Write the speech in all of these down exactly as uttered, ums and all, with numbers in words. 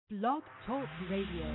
Blog Talk Radio.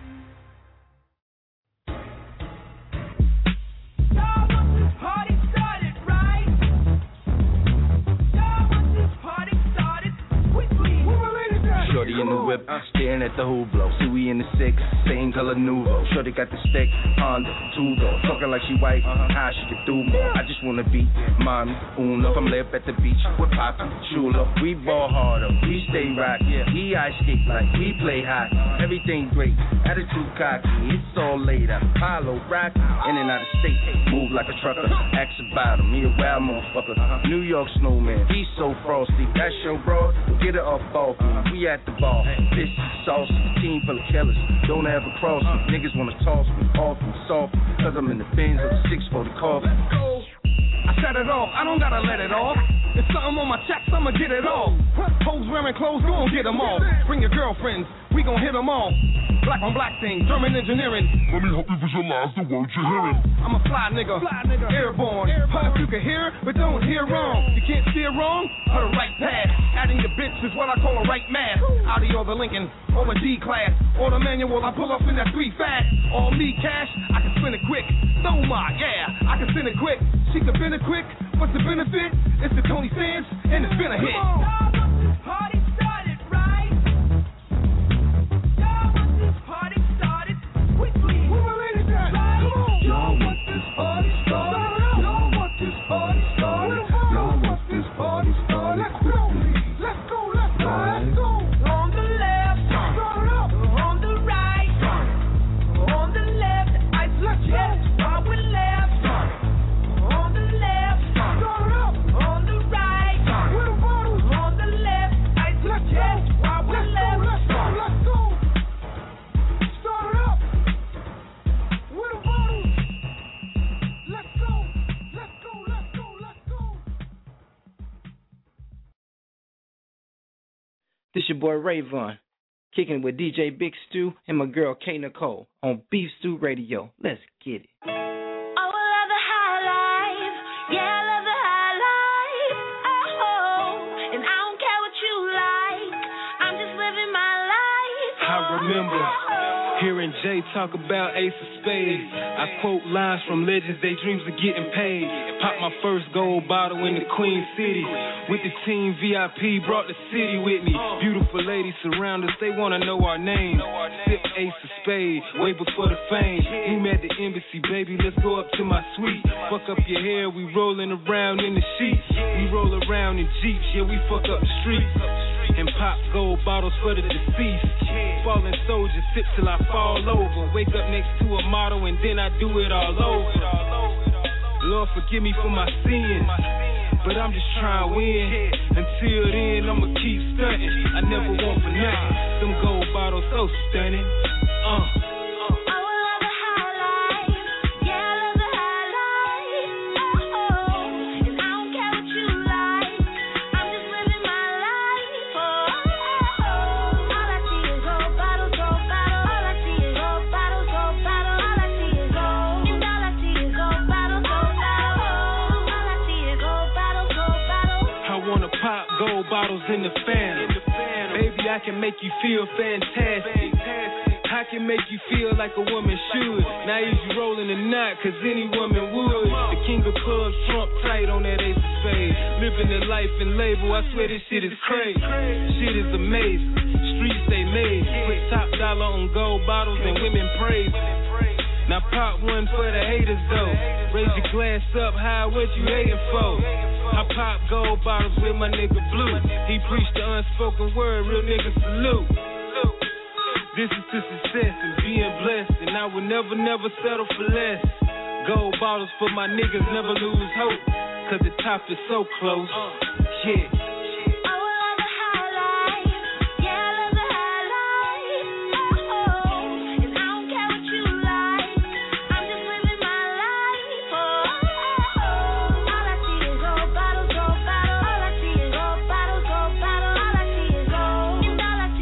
Shorty in the whip, staring at the Hublot. See we in the six, same color Nuvo. Shorty got the stick, Honda, two door. Talking like she white, how she can do more. I just wanna be mommy, Uno. From left at the beach with Poppy, Chulo. We ball harder, we stay rock. He ice skate like we play hockey. Everything great, attitude cocky. It's all laid out. Apollo rock, in and out of state. Move like a trucker, ask about him. He a wild motherfucker. New York snowman, he's so frosty. That's your bro, get it off off me. We at the ball, this is saucy, team full of killers, don't ever cross me, niggas wanna toss me, off me, soft, cause I'm in the Benz of the six forty coffee. I set it off, I don't gotta let it off. If something on my checks, I'ma get it off. Hoes wearing clothes, go and get them all. Bring your girlfriends, we gon' hit them all. Black on black thing, German engineering. Let me help you visualize the words you're hearing. I'm a fly nigga, fly nigga. Airborne. Airborne. You can hear, but don't hear wrong. You can't steer wrong, or the right path. Adding the bitch is what I call a right math. Audi or the Lincoln, or the D-class. Or the manual, I pull up in that three fast. All me cash, I can spin it quick. Thoma, yeah, I can spin it quick. She can spin it quick, what's the benefit? It's the Tony Sands, and it's been a hit. Party started, right? Y'all want this party started quickly. Where my ladies at? Right? Come on. Y'all want this party started. Y'all want this party started. Y'all want this party started quickly. Let's go, let's go, let's go. On the left, start it up. On the right, on the left, I suggest while we left. On the left, start it up. on the right, Where the bottles? on the left, I suggest while we Let's go, left. let's go, let's go. Start it up. Where the bottles? Let's go, let's go, let's go, let's go. This your boy Rayvon, kicking with D J Big Stew and my girl K Nicole on Beef Stew Radio. Let's get it. Oh, I love the high life. Yeah, I love the high life. Oh, and I don't care what you like. I'm just living my life. I remember hearing Jay talk about Ace of Spades. I quote lines from legends, they dreams of getting paid. Popped my first gold bottle in the Queen City. With the team V I P, brought the city with me. Beautiful ladies surround us, they wanna know our name. Sip Ace of Spades, way before the fame. Meet me at the embassy, baby, let's go up to my suite. Fuck up your hair, we rolling around in the sheets. We roll around in Jeeps, yeah, we fuck up the streets. And pop gold bottles for the deceased. Fallen soldiers, sip till I fall over. Wake up next to a model and then I do it all over. Lord, forgive me for my sins, but I'm just trying to win. Until then, I'ma keep stunting. I never want for nothing. Them gold bottles so stunning. Uh. Gold bottles in the fan. Baby, I can make you feel fantastic. I can make you feel like a woman should. Now is you rolling a knot, cause any woman would. The king of clubs, Trump tight on that Ace of Spades. Living the life and label, I swear this shit is crazy. Shit is amazing. Streets they made. Put top dollar on gold bottles and women praise. Now pop one for the haters though. Raise your glass up high, what you hating for? I pop gold bottles with my nigga Blue. He preached the unspoken word, real niggas salute. This is to success and being blessed, and I will never, never settle for less. Gold bottles for my niggas, never lose hope, cause the top is so close. Yeah.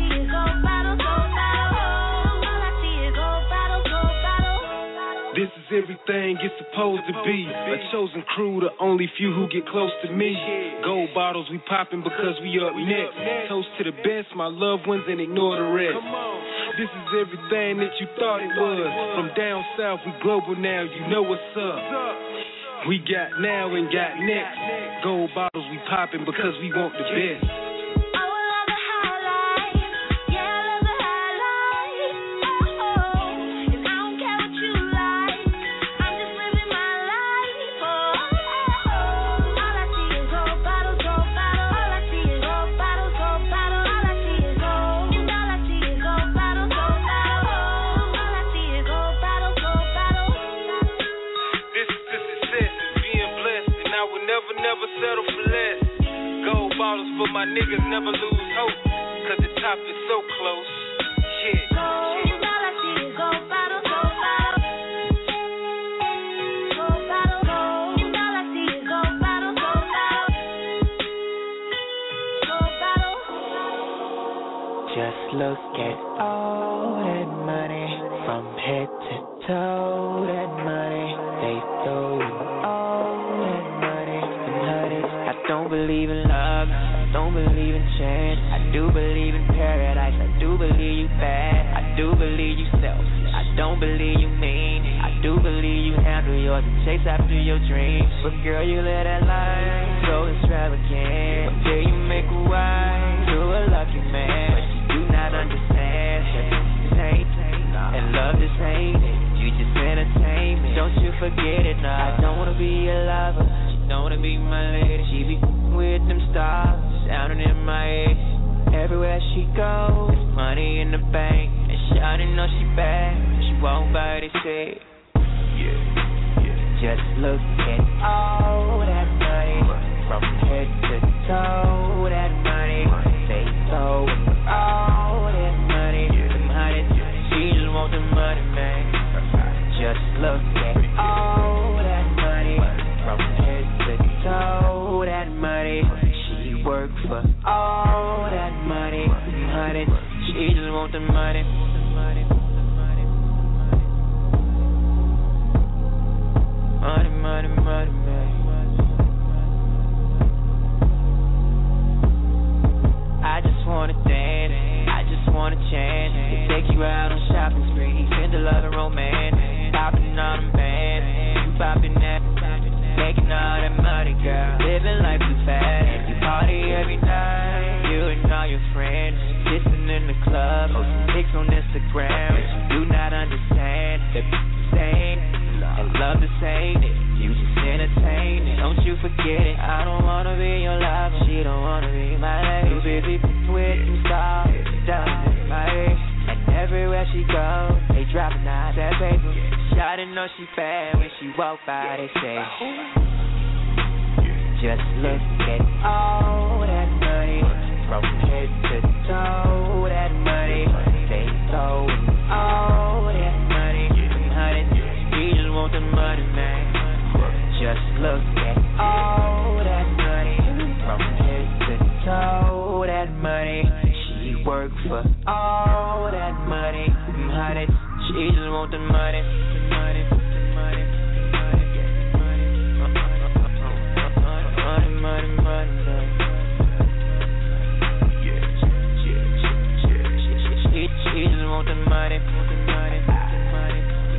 This is everything it's supposed to be. A chosen crew, the only few who get close to me. Gold bottles, we popping because we up next. Toast to the best, my loved ones, and ignore the rest. This is everything that you thought it was. From down south, we global now, you know what's up. We got now and got next. Gold bottles, we popping because we want the best. Settle for less. Gold bottles for my niggas, never lose hope. Cause the top is so close. Shit. Gold, all I see is gold bottles, gold bottles. Gold bottles, gold. All I see is gold bottles, gold bottles. Gold bottles. Just look at all that money from head to toe. That money they throw you all that money. I don't believe in love, don't believe in chance. I do believe in paradise, I do believe you bad. I do believe you selfish, I don't believe you mean. I do believe you handle yours and chase after your dreams. But girl, you let that life so extravagant. One day you make a wife to a lucky man, but you do not understand that this ain't, and love this ain't it. You just entertainment, don't you forget it now. I don't wanna be a lover, don't wanna be my lady. She be with them stars sounding in my head. Everywhere she goes, there's money in the bank, and shawty know she bad. She won't buy this shit. Yeah, yeah. Just look at all that money from head to toe. That money they throw all that money. Them honey, she just want the money, man. Just look at all that money from head to toe. That money, she work for all that money, honey. She just want the money. Money, money, money, money. I just wanna dance, I just wanna chance to take you out on shopping spree, spend a lot of romance, popping on them bands, you popping that, making all that money, girl, living life too fast. You party every night, you and all your friends, kissing in the club, posting pics on Instagram. But you do not understand that same and love the same. You just entertain it, don't you forget it. I don't wanna be your lover, she don't wanna be my lady. Too busy with them stars, down in my head. And everywhere she goes, they dropping out that paper. Shawty know she bad when she walk by, they say. Just look at all that money from head to toe. That money they throw all that money. Honey, we just want the money, man. Just look at all that money from head to toe. That money, she work for all that money. Honey, she just want the money, money, money, money, money, money, money, money. She, she just want the money, money, money, money,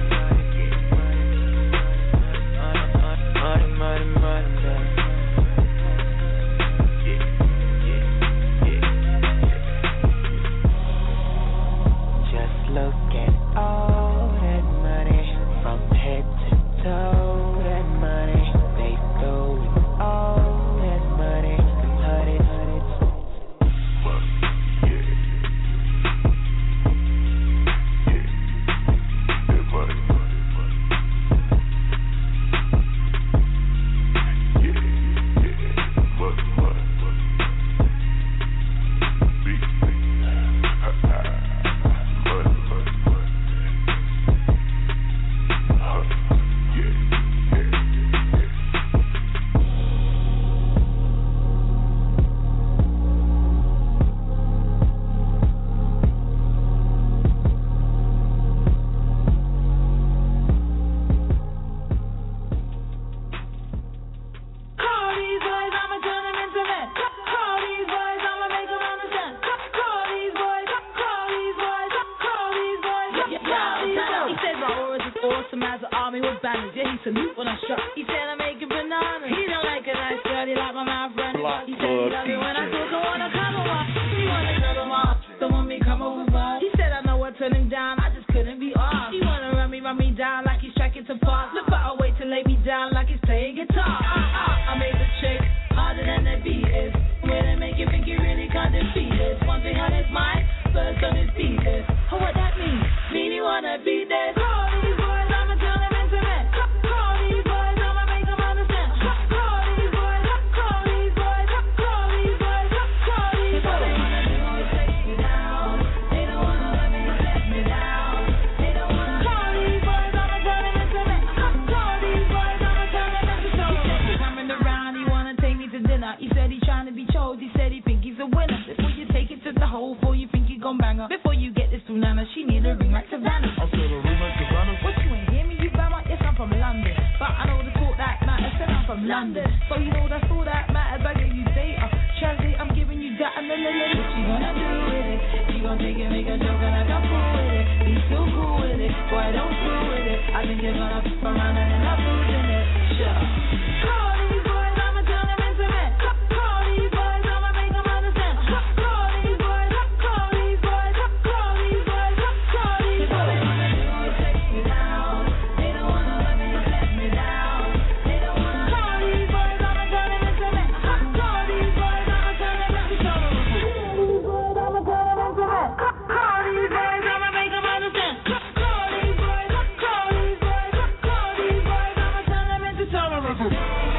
money, money, money. Just look at all that money from head to toe. That money they throw all that money. Them honey, honey. some as an army with banners. Yeah, he salute when I struck. He said I'm making bananas. He don't like a nice girl, he like my mouth running. He said he love it when I talk, I wanna come over. He wanna go to Mars, don't want me come over. He said I know what turned him down, I just couldn't be off. He wanna run me, run me down like he's tracking to park. Look, but I'll wait to lay me down like he's playing guitar. Uh, uh, I made the trick harder than the beat is. Way they make you think you really can't defeat this. One thing on his mind, first on his beat is. Oh, what that means? Mean you wanna beat this. Call these boys, I'ma turn them into men. Call these boys, I'ma make them understand. Call these boys, call these boys, call these boys, call these boys. All they wanna do is take me down. They don't wanna let me let me down. They don't wanna call these boys, I'ma turn them into men. Call these boys, I'ma turn them into men. He said he's coming around, he wanna take me to dinner. He said he's trying to be chose, he said he think he's a winner. Before you take it to the hole, before you think you gon' bang her. Before you get this through Nana, she need a ring like Savannah. I said a ring like Savannah. What, you ain't hear me, you bama? Yes, I'm from London, but I know the talk that matters, said I'm from London. So you know that's all that matters, I give you data. Translate, I'm giving you that and then what you gonna do with it? You gon' take it, make a joke and I can fool with it. Be so cool with it, boy, don't fool with it. I think you're gonna f*** around and end up losing it. Sure. Call these boys, I'ma turn them into men. Call these boys, I'ma make them understand. Call these boys, call these boys, call these boys, call these boys. All they wanna do is take me down. They don't wanna let me let me down. They don't wanna call these boys, I'ma turn them into men. Call these boys, I'ma turn them into men. These boys, I'ma turn them into men. Call these boys, I'ma make them understand. Call these boys, call these boys, call these boys, I'ma turn them into terrorists.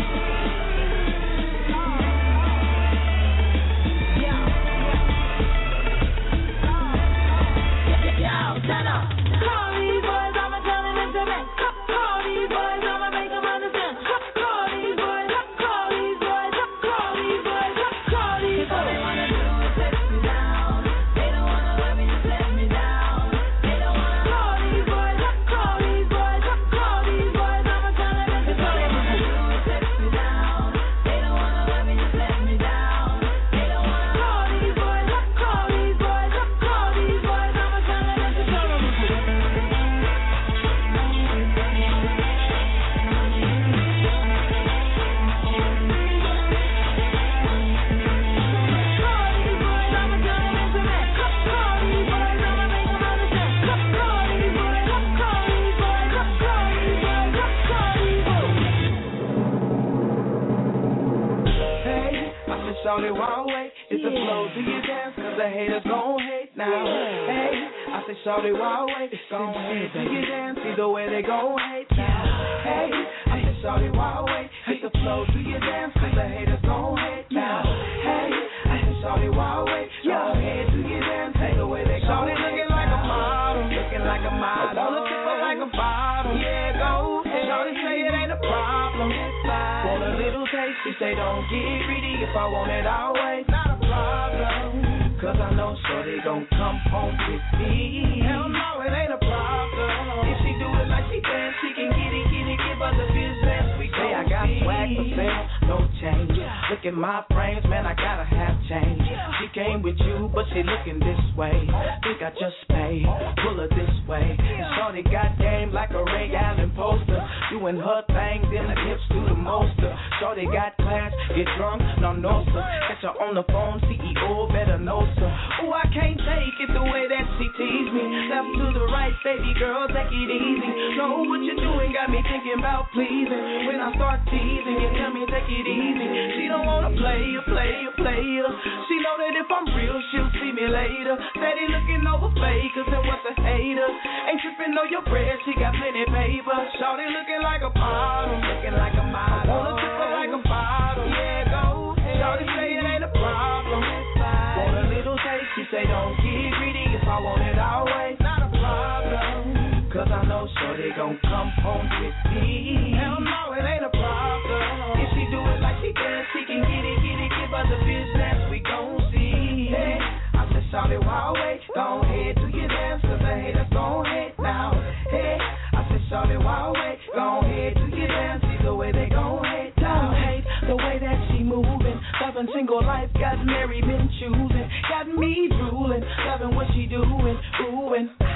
Shawty, why wait? It's the flow to your dance, cause the haters gon' hate now. Hey, I said, Shawty, why wait? Gon' hate to your dance, either way they gon' hate now. Hey, I said, Shawty, why wait? It's the flow to your dance, cause the haters gon' hate now. Hey, I said, Shawty, why wait? Gon' hate to your dance, either way they gon' hate. Shawty looking like a model, looking like a model. I wanna tip her like a bottle, yeah, go. Shawty say it ain't a problem. Want a little taste, she say don't get greedy if I want it always. Not a problem, cause I know Shorty gon' come home with me. Hell no, it ain't a problem. If she do it like she dance, she can get it, get it, give her the business. We say I got swag for sale, no change. Look at my frames, man, I gotta have change. She came with you, but she looking this way. Think I just paid, pull her this way. And Shorty got game like a Ray Allen poster. Doing her thing, then the hips do the most. Shorty got class, get drunk, no no sir. Catch her on the phone, C E O better know sir. Ooh, I can't take it the way that she tease me. Left to the right, baby girl, take it easy. Know what you're doing, got me thinking about pleasing. When I start teasing, you tell me take it easy. She don't wanna play a play a player. She know that if I'm real, she'll see me later. Steady looking over fakers and what's a hater. Ain't tripping on your bread, she got plenty paper. Shorty looking like a bottle, looking like a model. I wanna tip her like a bottle, yeah, go. Shorty say it ain't a problem. Want a little taste, she say don't get greedy if I want it always. Not a problem, cause I know Shorty gon' come home with me. Hell no, it ain't a problem. If she do it like she does, she can get it, get it, give her the business, we gon' see. Hey, I said, Shorty, why wait? Go ahead, do your dance, cause the haters gon' hate now. Hey, I said, Shorty, why wait? Go ahead, do your dance, either way they gon' hate now. Hate the way that she moving, loving single life, got Mary been choosing, got me drooling, loving what she doing, ooh and I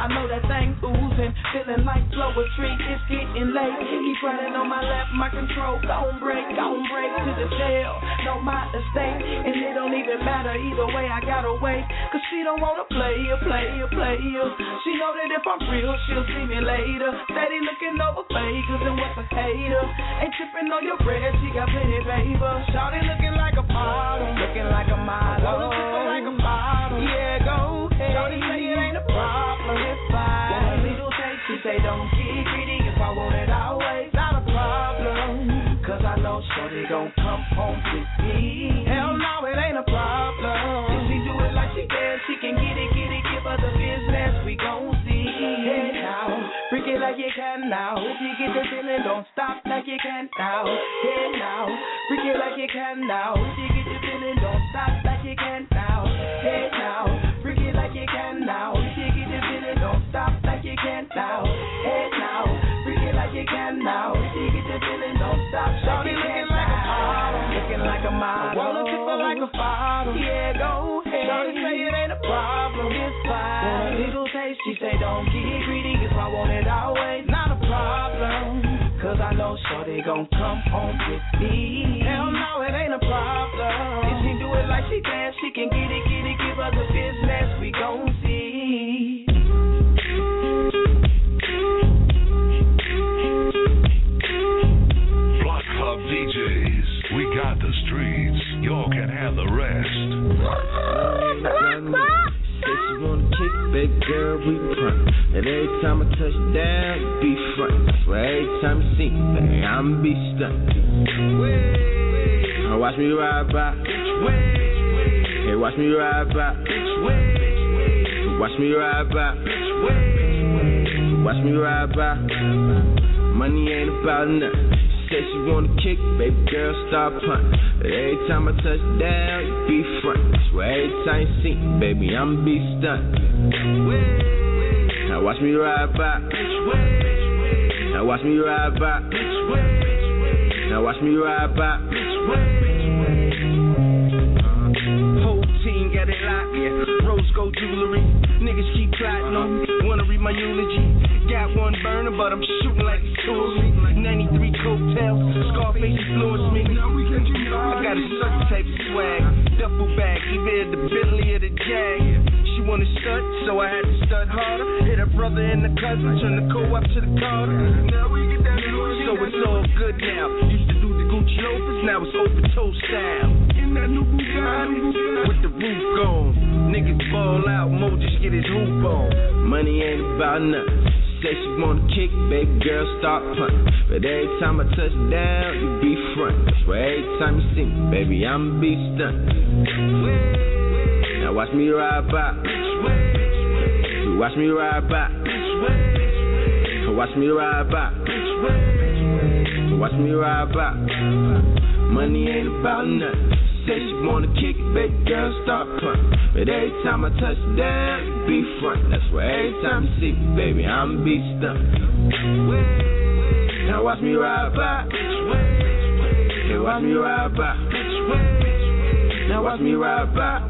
I know that thing oozing, feeling like flow a tree. It's getting late. Keep running on my left, my control gon' break, gon' break to the tail. No my mistake, and it don't even matter either way. I gotta wait, cause she don't wanna play ya, play ya, play ya. She know that if I'm real, she'll see me later. Steady looking over fakers and what's a hater. Ain't tripping on your bread, she got plenty paper. Shawty looking like a model, looking like a model, looking like a model. Yeah, go ahead. Shawty say it ain't a problem, it's fine. Want a little taste, she say don't get greedy. If I want it always, not a problem. Cause I know shorty gon' come home with me. Hell no, it ain't a problem. If she do it like she can, she can get it, get it, give her the business. We gon' see. Hey now, freak it like you can now. If you get the feeling, don't stop like you can now. Hey now, freak it like you can now. If you get the feeling, don't stop like you can now. Hey now, freak it like you can now. If you get the feeling, don't stop like you can now. Hey now, freak it like you can now. If you get the feeling, don't stop like you can now. Looking like a model, wanna tip her like a bottle. Yeah, go ahead. Shorty say it ain't a problem, it's fine. Want a little taste, she say don't get greedy. If I want it always, not a problem. Cause I know shorty gon' come home with me. Hell no, it ain't a problem. If she do it like she can, she can get it, get it, give her the business. We gon' see. Block Club D Js, we got the streets. Y'all can have the rest. Say she wanna kick, baby girl, we front. And every time I touch down, you be front. So every time you see me, baby, I'ma be stunned. Now watch me ride by. Hey, watch me ride by. Watch me ride by. Watch me ride by. Money ain't about nothing. Say she wanna kick, baby girl, start punting. But every time I touch down, you be front. So every time you see me, baby, I'ma be stunned. Now watch me ride by. Now watch me ride by. Now watch me ride by. Whole team got it locked, yeah. Rose gold jewelry. Niggas keep plotting on me. Wanna read my eulogy. Got one burner, but I'm shooting like it's jewelry. ninety-three coattails, Scarface influenced me. I got a certain type of swag. Duffel bag, either the Bentley or the Jag. She wanna stud, so I had to stud harder. Hit her brother and the cousin, turn the co-op to the Carter. Now we get down to so it's all good now. Used to do the Gucci loafers, now it's open toe style. In that new Bugatti, with the roof gone. Niggas ball out, Mo just get his hoop on. Money ain't about nothing. Say she wanna kick, baby girl, start punting. But every time I touch down, you be front. So every time you see me, baby, I'ma be stunned. Now watch me ride by. You watch me ride by. Watch me ride by. Watch me ride by. Money ain't about nothing. Say she wanna kick it, baby girl, start punting. But every time I touch down, you be front. That's why every time you see me, baby, I'ma be stunned. Now watch me ride by. Hey, watch me ride by. Now watch me ride by.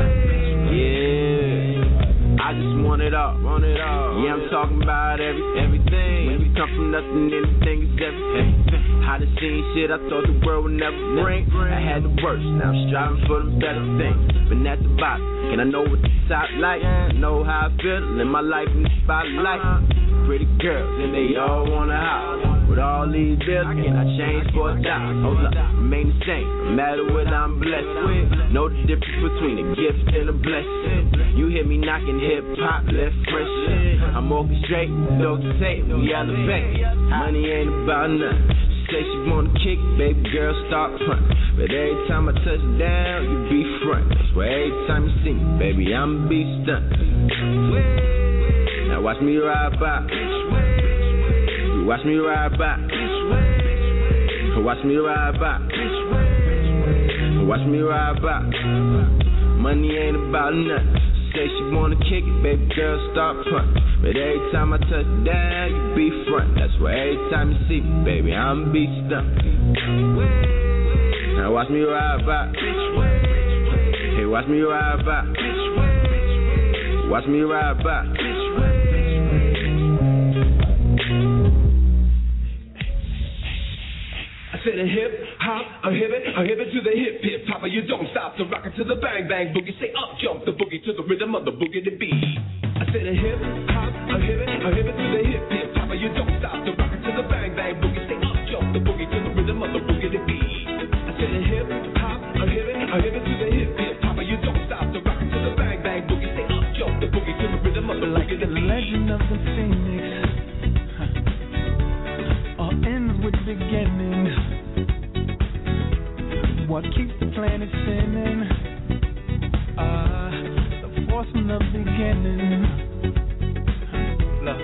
Yeah, I just want it all, want it all. Yeah, I'm talking about every, everything. When we come from nothing, anything is everything. I done seen shit I thought the world would never bring. I had the worst, now I'm striving for the better things. But at the bottom, can I know what the top like? Know how I feel, live my life in the spotlight. Pretty girls, and they all wanna holler. With all these bills, can I change for a dollar? Hold up, remain the same, no matter what I'm blessed with. Know the difference between a gift and a blessing. You hear me knocking hip-hop, left fresh shit. I'm orchestrate, dog to tape, we elevate. Money ain't about nothing. Say she wanna kick, baby girl, start punting. But every time I touch down, you be front. That's why every time you see me, baby, I'ma be stunned. Now watch me ride by. You watch me ride by. Watch me ride by. Watch me ride by. Money ain't about nothing. Say she wanna kick it, baby girl, start punting. But every time I touch down, you be front. That's why every time you see me, baby, I'ma be stunned. Now watch me ride by. Hey, watch me ride by. Watch me ride by. said a hip hop, a hip it, a hip it to the hip hip hopper. You don't stop to rock it to the bang bang boogie. Say up jump the boogie to the rhythm of the boogie to beat. I said a hip hop, a hip it, a hip it to the hip hip hopper. You don't stop to rock it to the bang bang boogie. Say up jump the boogie to the rhythm of the boogie to beat. I said a hip hop, a hip it, a hip it to the hip hip hopper. You don't stop to rock it to the bang bang boogie. Say up jump the boogie to the rhythm of the boogie to beat. Like the legend of the phoenix, huh. All ends with beginnings. What keeps the planet spinning? Ah, uh, the force from the beginning. Love.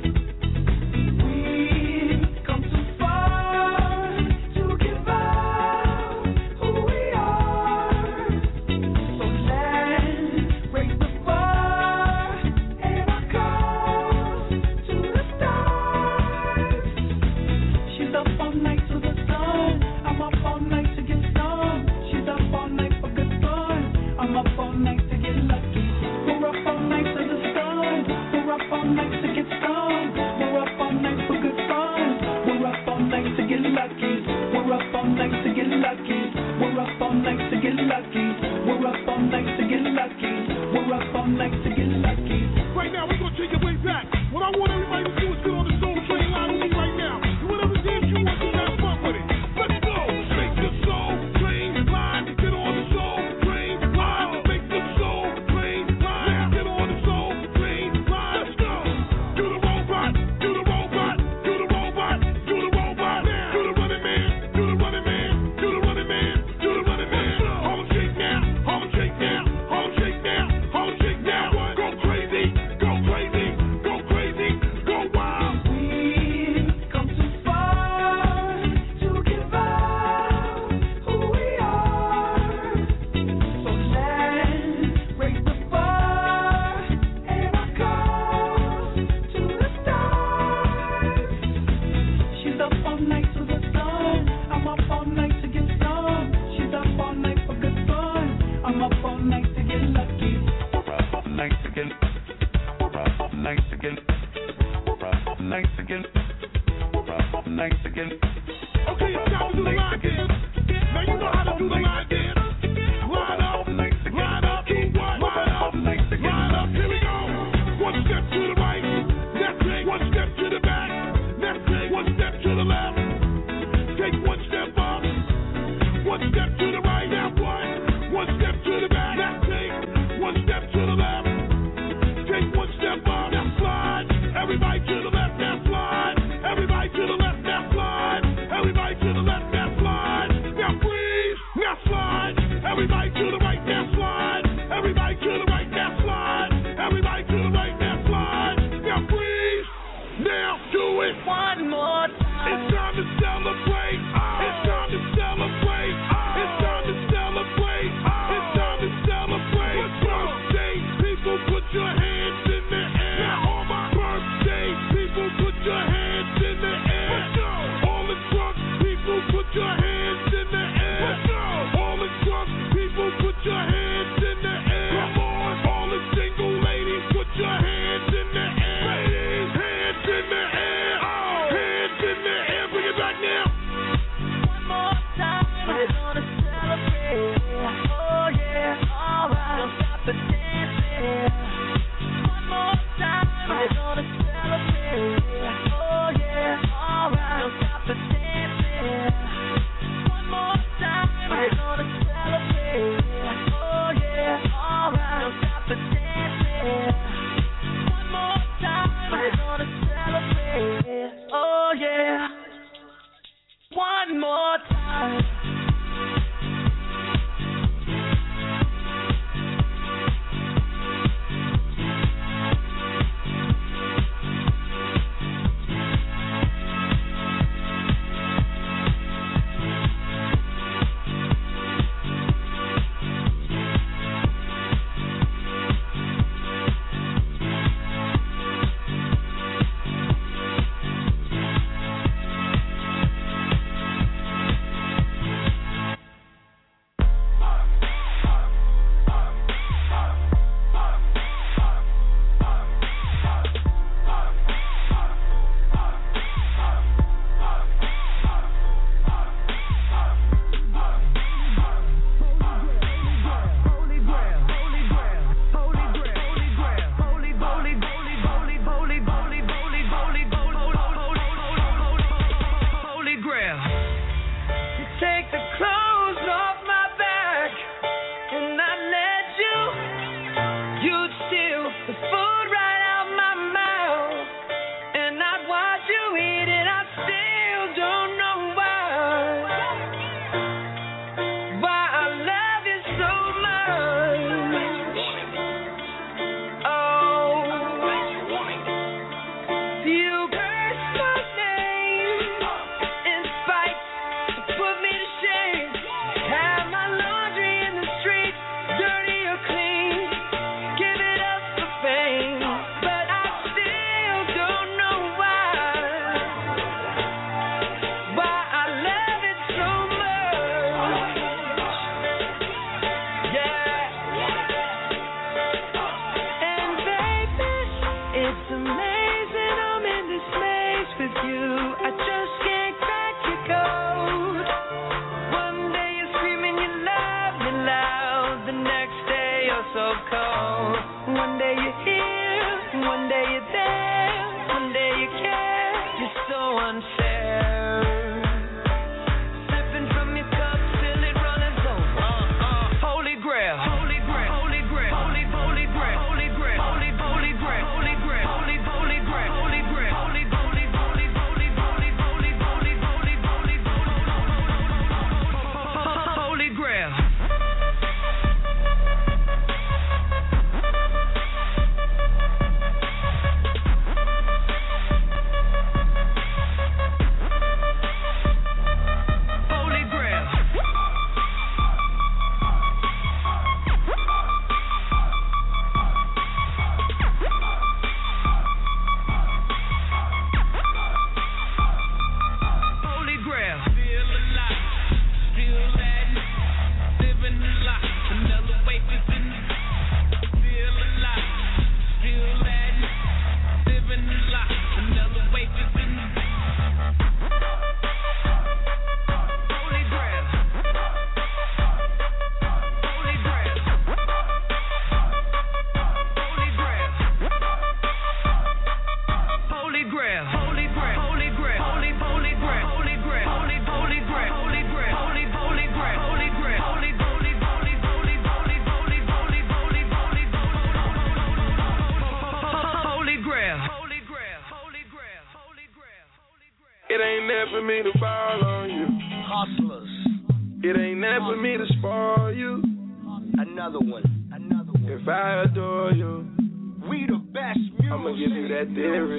We've come too far to give up who we are. So let's raise the bar and our cause to the stars. She's up all night to the sun. I'm up all night to get some. She's up all night for good fun. I'm up all night to get lucky. We're up all night to the sun. We're up all night to get some. We're up all night for good fun. We're up all night to get lucky. We're up all night to get lucky. We're up all night to get lucky. We're up all night to get lucky. We're up all night to get lucky. Right now, we're gonna take it way back. What I want everybody to do is get on the Soul Train line with me right now. Do whatever dance you want to have fun with it. Let's go. Make the Soul Train line. Get on the Soul Train line. Make the Soul Train line. Get on the Soul Train line. Let's go. Do the robot. Do the robot. Do the robot. Do the robot. Do the running man. Do the running man. Do the running man. Do the running man. Home shake now. Home shake now. Home shake now. Home shake now. Go crazy. Go crazy. Go crazy. Go wild. We've come too far to give up who we are. So let's raise the bar and our cause to the stars. She's up all night to the sun. I'm up all night to get some. She's up all night for good fun. I'm up all night to get lucky. Nice again. Nice again. Nice again. Nice again. Okay, it's time to do the line dance. Now you know how to do the line dance. Line up, line up, do what? Line up, line up. Here we go. One step to the right, next thing. One step to the back, next thing. One step to the left. Take one step up. One step to the right, now one. One step to the back, next thing. One step to the left. Take one step up, now slide. Everybody to the left, now slide. Everybody to the left, now slide. Everybody to the left, now slide. Now freeze, now slide. It's amazing I'm in this place with you. I just can't crack your code. One day you're screaming you love me loud, the next day you're so cold. One day you're here, one day you're there, one day you care. You're so unfair. Sipping from your cup till it runs over. Uh, uh, holy grail, holy grail, holy grail, holy holy grail, holy grail, holy holy grail, holy grail, holy holy grail, holy grail, holy holy holy holy holy holy holy holy holy holy grail. It ain't there for me to fall on you. Hustlers. It ain't there for me to spoil you. Another one. Another one. If I adore you, we the best music. I'ma give you that theory.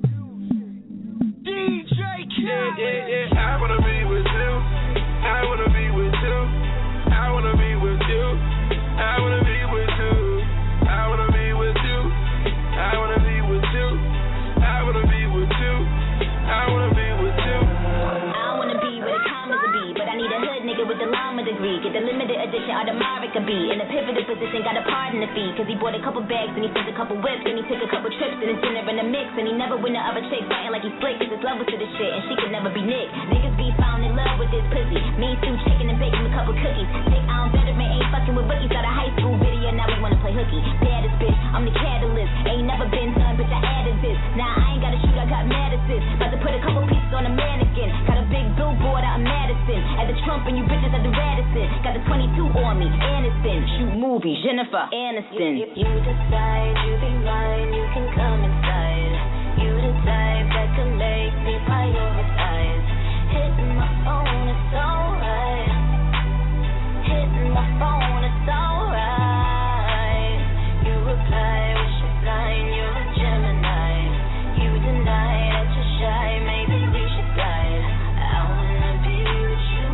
D J Khaled. Yeah, yeah, yeah. I wanna be with you. I wanna be with you. I wanna be with you. I wanna be with you. I wanna be with you. I wanna be with you. I wanna be with you. I wanna be with you. I wanna be where the commas will be, but I need a hood nigga with the llama degree. Get the limited edition Audemars could be in a pivotal position, got a pardon the fee. Cause he bought a couple bags and he spent a couple whips and he took a couple trips and it's dinner in the mix. And he never win the other chicks fighting like he's slick. Cause his love was to this shit and she could never be Nick. Niggas be found in love with this pussy. Me Stu chicken and baking a couple cookies. Dick on veteran ain't fucking with rookies. Got a high school video, now we wanna play hooky. Baddest bitch, I'm the catalyst. Ain't never been done, bitch, I added this. Now I ain't gotta shoot, I got Madison. About to put a couple pieces on a mannequin. Got a big billboard out in Madison. At the Trump and you bitches at the Radisson. Got the twenty-two on me, Aniston. Shoot movies, Jennifer Aniston. If you decide you be mine, you can come inside. You the type that can make me prioritize. Hitting my phone, it's alright. Hitting my phone, it's alright. You reply, wish you're flying, you're a Gemini. You deny that you're shy, maybe we should glide. I wanna be with you.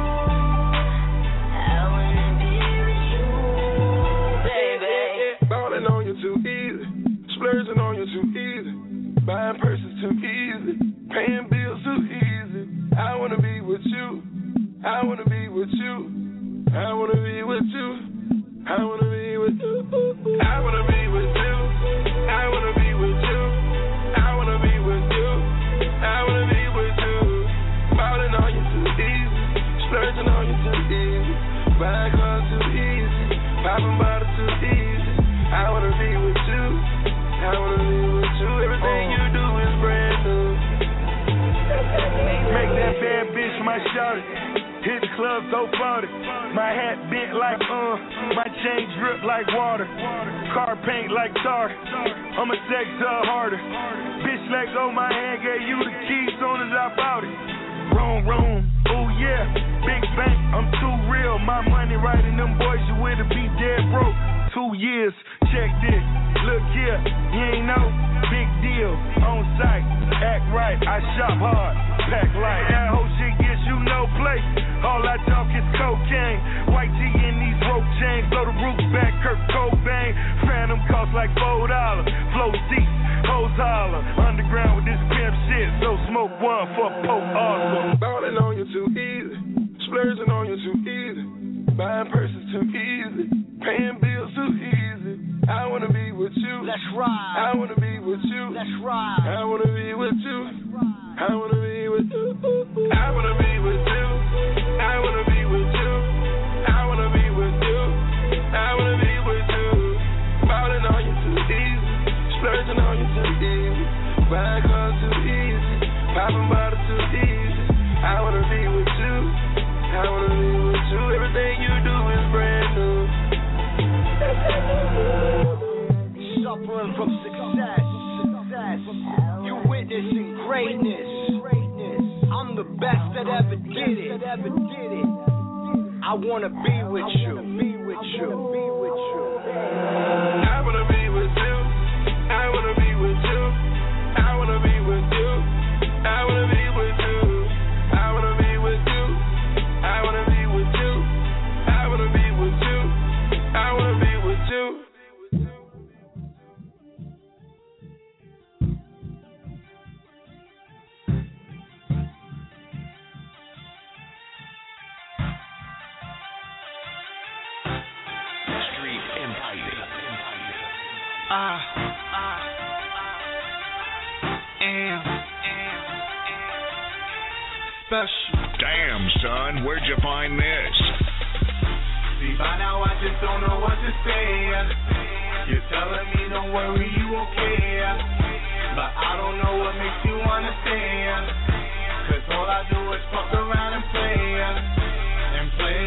I wanna be with you, baby. Balling on you too easy, splurging on you too easy, buying purses too easy, paying bills too easy. I wanna be with you. I wanna be with you. I wanna be with you. I wanna be with you. I wanna be with you. I wanna be with you. I wanna be with you. I wanna be with you. Balling on you too easy, splurging on you too easy, buying cars too easy, popping bottles too easy. I wanna be with you. I wanna be with you. Everything you do is brand new. Make that bad bitch my shawty. Hit the club, throw forty. My hat bent like uh, my chain drip like water. Car paint like tar. I'ma sex her harder. Bitch let go my hand, gave you the keys soon as I bought it. Room, room, oh yeah, big bank, I'm too real. My money right in them boys, you with to be dead broke. Two years, check this, look here, you ain't know, big deal, on site, act right, I shop hard, pack light. That whole shit gets you no play, all I talk is cocaine, white tee in these rope chains, blow the roof back, Kurt Cobain, phantom cost like four dollars, flow seats, hoes holler, underground with this pimp shit, so smoke one for Pope Arthur. Balling on you too easy, splurging on you too easy, buying purses too easy, paying bills too easy. I wanna be with you. Let's ride. I wanna be with you. Let's ride. I wanna be with you. I wanna be with you. I wanna be with you. I wanna be with you. I wanna be with you. I wanna be with you. Falling on you too easy. Splurging on you too easy. Buying cars too easy. Popping bottles too easy. I wanna be with you. I wanna be with you. Everything you do is brand new. Suffering from success. Success. You witnessing greatness. I'm the best that ever did it. I wanna be with you. Be with you. Be with you. I wanna be with you. I wanna be with you. I wanna be with you. I wanna be with you. I wanna be with you. I wanna be with you. I wanna be with you. I wanna be with you. Street Empire. Ah, ah, am, special. Damn, son, where'd you find this? See, by now I just don't know what to say. You're telling me don't worry, you okay. But I don't know what makes you wanna stay. Cause all I do is fuck around and play. And play,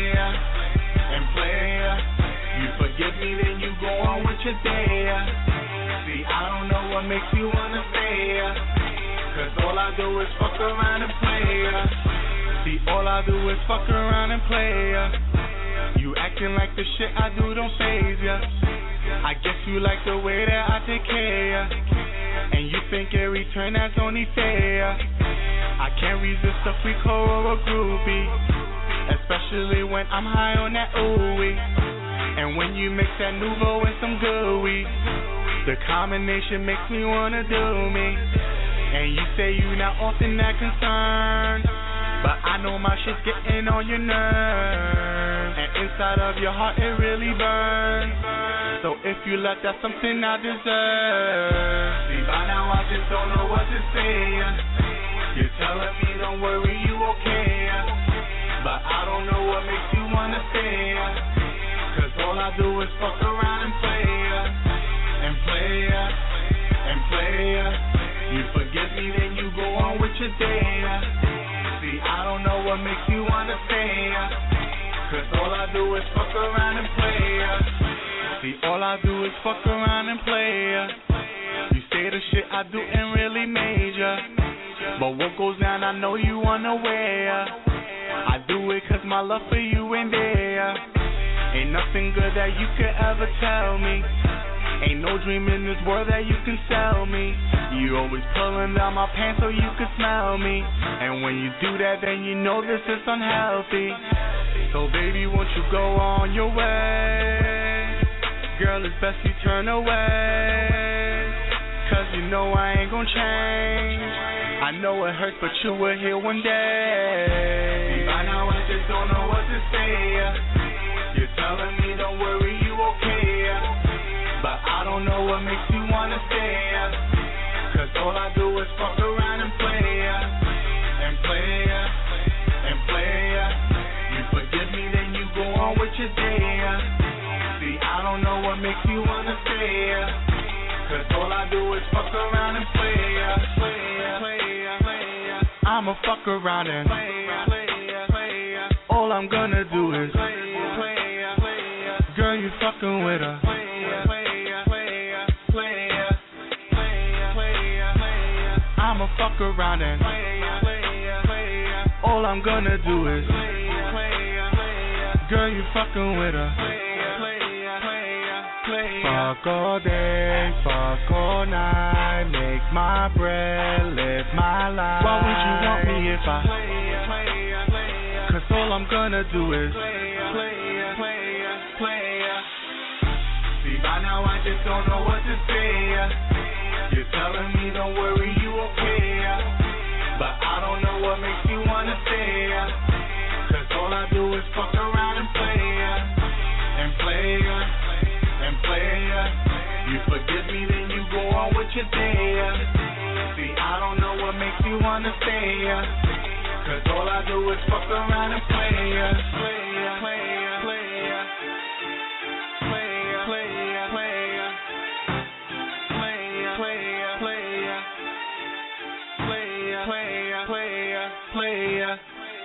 and play. You forgive me, then you go on with your day. See, I don't know what makes you wanna stay. Cause all I do is fuck around and play. See, all I do is fuck around and play. You acting like the shit I do don't faze ya. I guess you like the way that I take care. And you think every turn that's only fair. I can't resist a freak hoe or a groupie, especially when I'm high on that ooey. And when you mix that Nouveau with some good weed, the combination makes me wanna do me. And you say you not often that concerned, but I know my shit's getting on your nerves. And inside of your heart it really burns. So if you left, that's something I deserve. See, by now I just don't know what to say. You're telling me don't worry, you okay. But I don't know what makes you wanna stay. Cause all I do is fuck around and play. And play, and play. You forgive me, then you go on with your day. See, I don't know what makes you wanna stay. Cause all I do is fuck around and play. See, all I do is fuck around and play. You say the shit I do ain't really major, but what goes down I know you unaware. I do it cause my love for you ain't there. Ain't nothing good that you could ever tell me. Ain't no dream in this world that you can sell me. You always pulling down my pants so you can smell me. And when you do that, then you know this is unhealthy. So baby, won't you go on your way? Girl, it's best you turn away. Cause you know I ain't gon' change. I know it hurts, but you will heal one day. By now I just don't know what to say. You're telling me don't worry, you okay. But I don't know what makes you wanna stay. Cause all I do is fuck around and play. And play, and play. You forgive me, then you go on with your day. See, I don't know what makes you wanna stay. Cause all I do is fuck around and play. I'ma fuck around and play. All I'm gonna do is girl, you fucking with her. I'ma fuck around and all I'm gonna do is girl, you fucking with her. Fuck all day, fuck all night, make my bread, live my life. Why would you want me if I? Cause all I'm gonna do is see, by now I just don't know what to say. You're telling me don't worry, you okay. But I don't know what makes you wanna stay. Cause all I do is fuck around and play. And play, and play. You forgive me, then you go on with you there. See, I don't know what makes you wanna stay. Cause all I do is fuck around and play. Play, play, play. Play, play, play. Play, play, play. Play, play, play, play.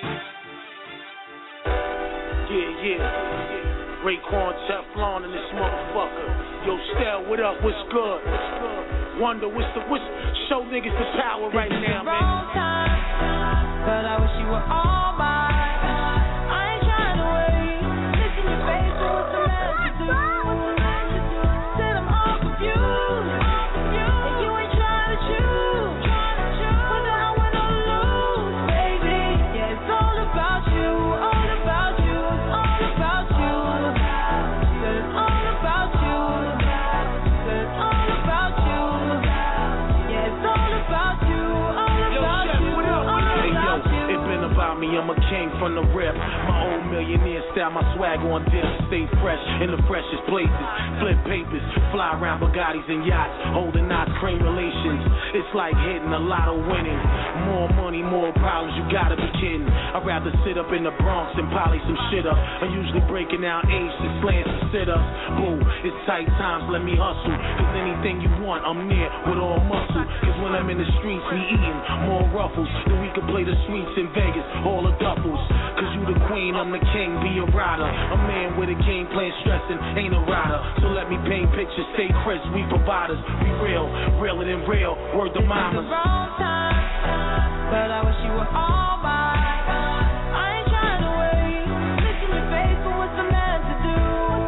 Yeah, yeah. Raekwon Teflon in this motherfucker. Yo, Stell, what up? What's good? What's good? Wonder, what's the what's show niggas the power right now, man. Wrong time, but I wish you were all mine. I ain't trying to wait. Look in your face, so what's the matter to do? Said I'm all confused, and you ain't trying to choose. Whether I win or lose, baby. Yeah, it's all about you, all about you. It's all about you. It's all about you. It's all about you. Yeah, it's all about you, all about you, all about you. It been about me, I'm a king from the rip. My old millionaire style, my swag on dip. Stay fresh in the freshest places. Flip papers, fly around Bugattis and yachts. Holding knots, cream relations. It's like hitting a lot of winning. More money, more problems, you gotta be kidding. I'd rather sit up in the Bronx and poly some shit up. I'm usually breaking down A's and slants and sit-ups. Boo, it's tight times, let me hustle. Cause anything you want, I'm near with all muscle. Cause when I'm in the streets, we eating more ruffles. Then we can play the sweets in Vegas, all the duffels. Cause you the queen, I'm the king, be a rider. A man with a game plan, stressing, ain't a rider. So let me paint pictures, stay crisp, we providers. Be real, realer than real, word to mamas. It's the wrong time, but I wish you were all mine. I ain't trying to wait. Look in your face, but what's the man to do?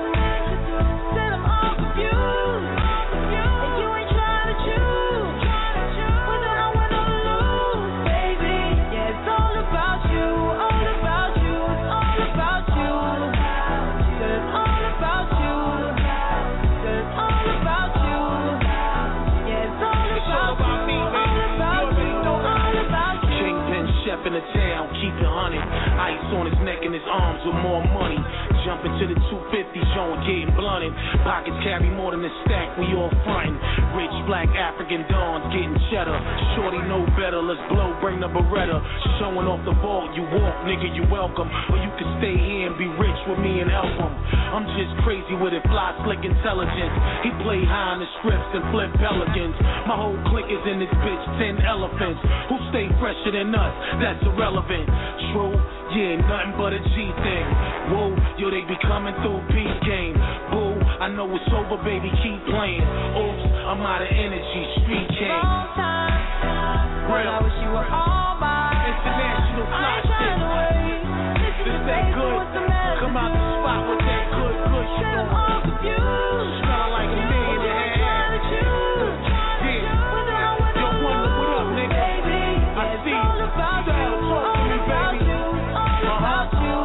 Said I'm all confused, and you ain't trying to choose. Whether I win or lose, baby. Yeah, it's all about you, all about you. It's all about you. It's all about you. It's all about you. Yeah, it's all about you, all about you, all about you. Kingpin chef in the town, keep it honey. Ice on his neck and his arms with more money. Jumping to the two fifty, showing getting blunted. Pockets carry more than a stack, we all frontin'. Rich black African dons getting cheddar. Shorty know better, let's blow, bring the Beretta. Showing off the vault, you walk, nigga, you welcome. Or you can stay here and be rich with me and help him. I'm just crazy with it, fly, slick intelligence. He play high in the scripts and flip pelicans. My whole clique is in this bitch, ten elephants. Who stay fresher than us, that's irrelevant. True, yeah, nothing but a G thing. Whoa, yo, they be coming through peace game. Boo, I know it's over, baby, keep playing. Oops, I'm out of energy, street king. Wrong time, but I wish you were all mine. International fly I ain't trying to wait. Look in your face, but what's the matter? Come out the spot with that good, good shit. Said I'm all confused. Smell like a million and a half. Yeah. Yo, Wonder, what up, nigga? I see you. Style, talk to me, baby. Uh-huh.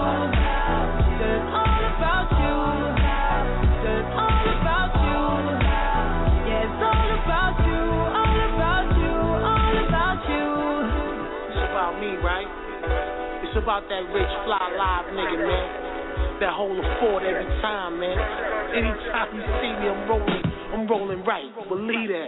It's all about you. It's all about you. Yeah, it's all about you. All about you. All about you. It's about me, right? It's about that rich, fly, live nigga, man. That hold a fort every time, man. Anytime you see me, I'm rolling. I'm rolling right. Believe that.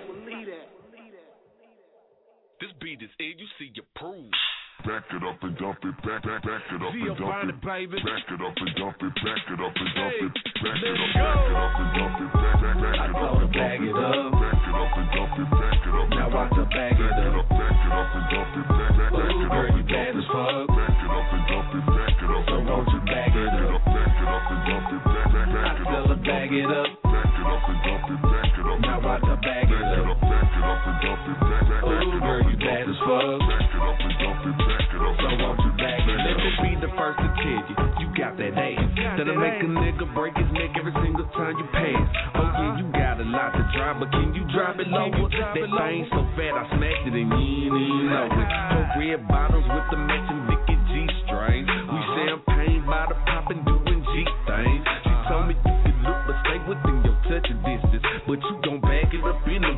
This beat is in, you see your proof. Back it up and dump it, back, back, back it up and dump it, baby. Back it up and dump it, back it up and dump it, back it up, back it up and dump it, back, back, back it up and bag it up, back it up and dump it, back it up. Now watch her bag it up, back it up and dump it, back, back, back it up and bad as fuck. Back it up and dump it, back it up. So won't you bag it up, back it up and dump it, back, back, back it up. I tell her bag it up, back it up and dump it, back it up. Now watch her bag it up, back it up and dump it, back, back, back it up. Girl, you bad as fuck. Back it up and dump it, back it up. So won't you bag it up? Let me be the first to tell you, you got that ass that'll make a nigga break his neck every single time you pass. Oh yeah, you got a lot to drive, but can you drive it lower? That thing so fat I smacked it and you ain't even know it. Her red bottoms with the matching Vicky G strings. We champagne by the poppin' doing G things. She told me you can look but stay within your touching distance, but you gon' bag it up anyway.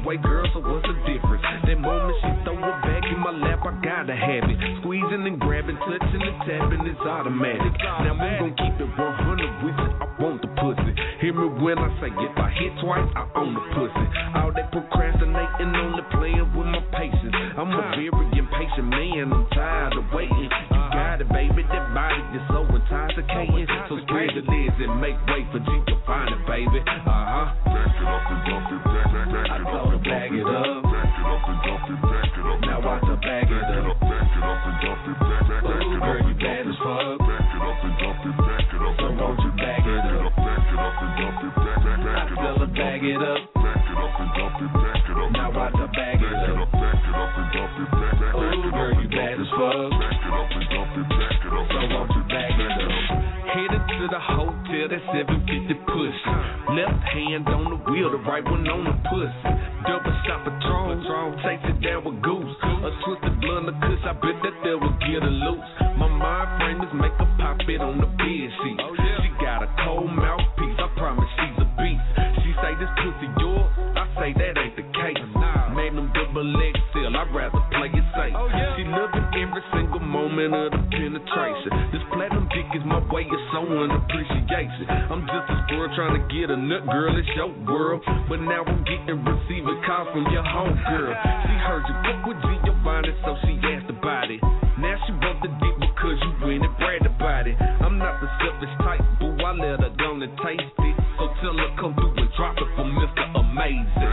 way, girl, so what's the difference? That moment she throw it back in my lap, I gotta have it. Squeezing and grabbing, touching and tapping, it's automatic. Now I'm gon' keep it one hundred with you, I want the pussy. Hear me when I say if I hit twice, I own the pussy. All that procrastinating, only playing with my patience. I'm a very impatient man, I'm tired of waiting. You got it, baby, that body is so intoxicating. So spread the legs and make way for G to find it, baby. Uh-huh. Back it up and dump it, back, back, back. I told her back it up. Back it up and dump it, back it up. Now watch her back it up. Back it up and dump it, back, back, back. Ooh, girl, you bad as fuck. Back it up and dump it, back it up. So won't you back it up? Back it up and dump it, back, back, back. I tell her back it up. Back it up and dump it, back it up. Now watch her back it up. Back it up and dump it, back, back, back. Ooh, girl, you bad as fuck. Back it up and dump it, back it up. So won't you back it up? Headed to the hotel, that seven fifty push. Left hand on the wheel, the right one on the pussy. Double shot Patron, chase it down with goose. A twisted blunt, a kush, I bet that they will get a loose. My mind frame is make her pop it on the bed sheet. She got a cold mouthpiece, I promise she's a beast. She say this pussy yours, I say that ain't the case. Magnum double X L, I'd rather play it safe. She loving every single moment of the penetration. This platinum dick is my way of showing appreciation. I'm just a squirrel trying to get a nut, girl, it's your world. But now I'm getting receiving calls from your home girl. She heard you fuck with G Giovanni, so she asked about it. Now she want the dick because you win and brag about it. I'm not the selfish type, boo, I let her go and taste it. So tell her come through and drop it for Mister Amazing.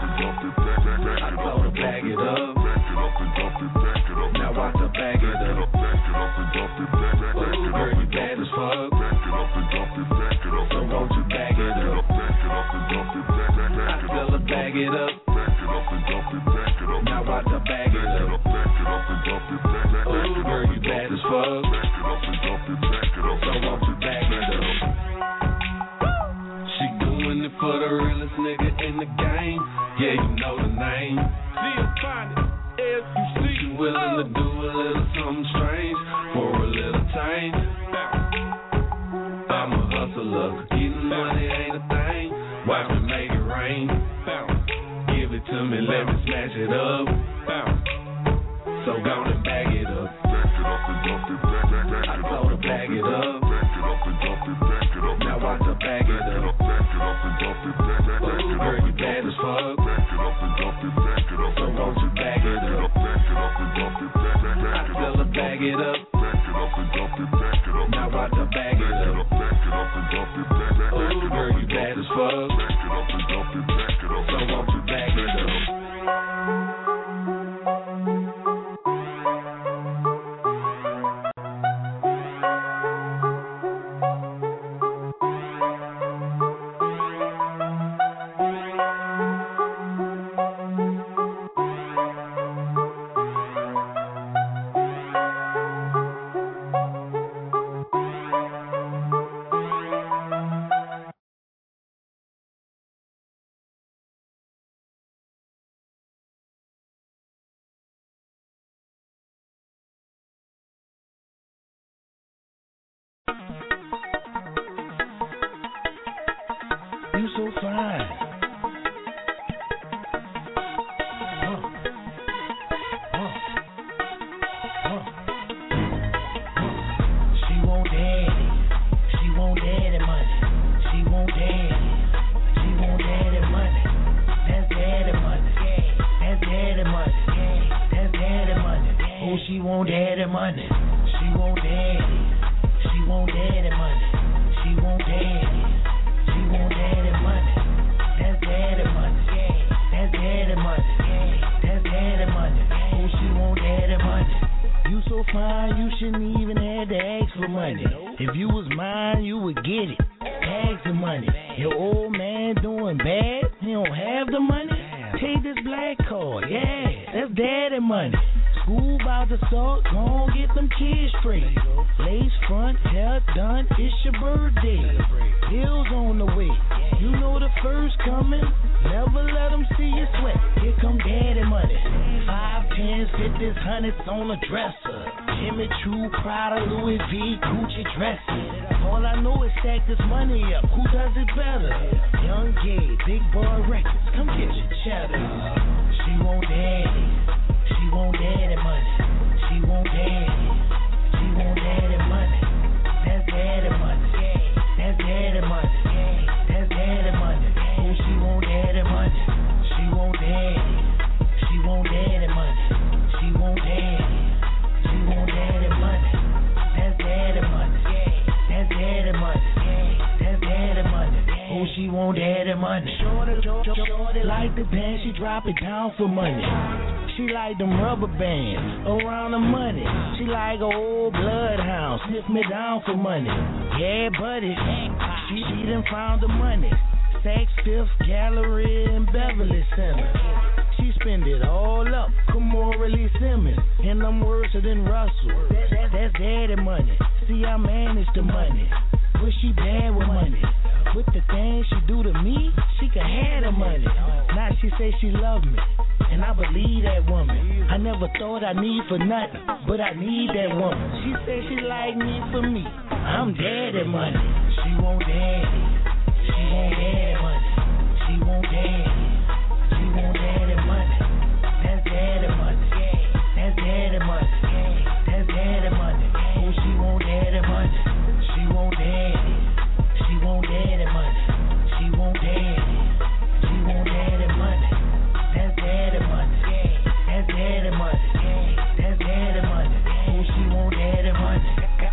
I told her back it up. Back it up and dump it, back it up. Now watch her back it up. Back it up and dump it, back, back, back. Ooh, girl, you bad as fuck. Back it up and dump it, back it up. So won't you back it up? Back it up and dump it, back, back, back. I tell her back it up. Back it up and dump it, back it up. Now watch her back it up. Back it up and dump it, back, back, back. Ooh, girl, you bad as fuck. Back it up and dump it, back it up. So won't you back it up? She doing it for the realest nigga in the game. Yeah, you know the name. See you find it. F U C. She willing to do a little something strange for a little change. I'm a hustler. Getting money ain't a thing. Watch me make it rain. Give it to me, let me smash it up. So go and bag it up. Back it up and dump it, back, back, back. I told her bag it up. Back it up and dump it, back it up. Now watch her bag it up. Back it up and dump it, back, back, back. Ooh, girl, you bad as fuck. Back it up and dump it, back it up. So won't you bag it up? Back it up and dump it, back, back, back. I tell her bag it up. Back it up and dump it, back it up. Now watch her bag it up. Back it up and dump it, back, back, back. Ooh, girl, you bad as fuck. Back it up and dump it, back it up. So won't you bag it up? You so fine. Huh. Huh. Huh. She want daddy. She want daddy money. She want daddy. She want daddy money. That's daddy money. That's daddy money. That's daddy money. Oh, she want daddy money. She want daddy. She want daddy money. She want daddy. She want daddy money. That's daddy money. That's daddy money. That's daddy money. Oh, she want daddy money. You so fine, you shouldn't even have to ask for money. If you was mine, you would get it. Ask for money. Your old man doing bad, he don't have the money. Take this black card, yeah, that's daddy money. School about to start, gon' get them kids straight. Lace front, hair done, it's your birthday. Bills on the way, you know the first coming. Never let them see you sweat, here come daddy money. Five, tens, fifties, hundreds on a dresser. Jimmy Choo, Prada, Louis V, Gucci dresses. All I know is stack this money up. Who does it better? Young Gay, Big Boy Records. Come get your cheddar. She won't daddy. She won't daddy money. She won't daddy. She won't daddy money. That's daddy money. That's daddy money. That's daddy money. Oh, she won't daddy money. She won't daddy. She won't daddy money. She won't daddy. She won't daddy money. That's daddy money. That's daddy money. That's daddy money. Oh, she won't daddy money. Shorty, shorty, shorty like the dance, she drop it down for money. She like them rubber bands around the money. She like an old bloodhound, sniff me down for money. Yeah, buddy, she, she done found the money. Saks Fifth Gallery in Beverly Center. She spend it all up, Kamora Simmons. And I'm worse than Russell. That, that, that's daddy money. See, I manage the money. But she bad with money. With the things she do to me, she can have the money. Now she say she love me, and I believe that woman. I never thought I need for nothing, but I need that woman. She say she like me for me. I'm daddy money. She won't daddy. She won't daddy money. She won't daddy. She won't daddy money. That's daddy money. That's daddy money. That's daddy money. Oh, she won't daddy money. She won't daddy. She won't daddy money. She won't daddy. She won't daddy money. That's daddy money. That's daddy money. That's daddy money. Oh, she won't daddy money.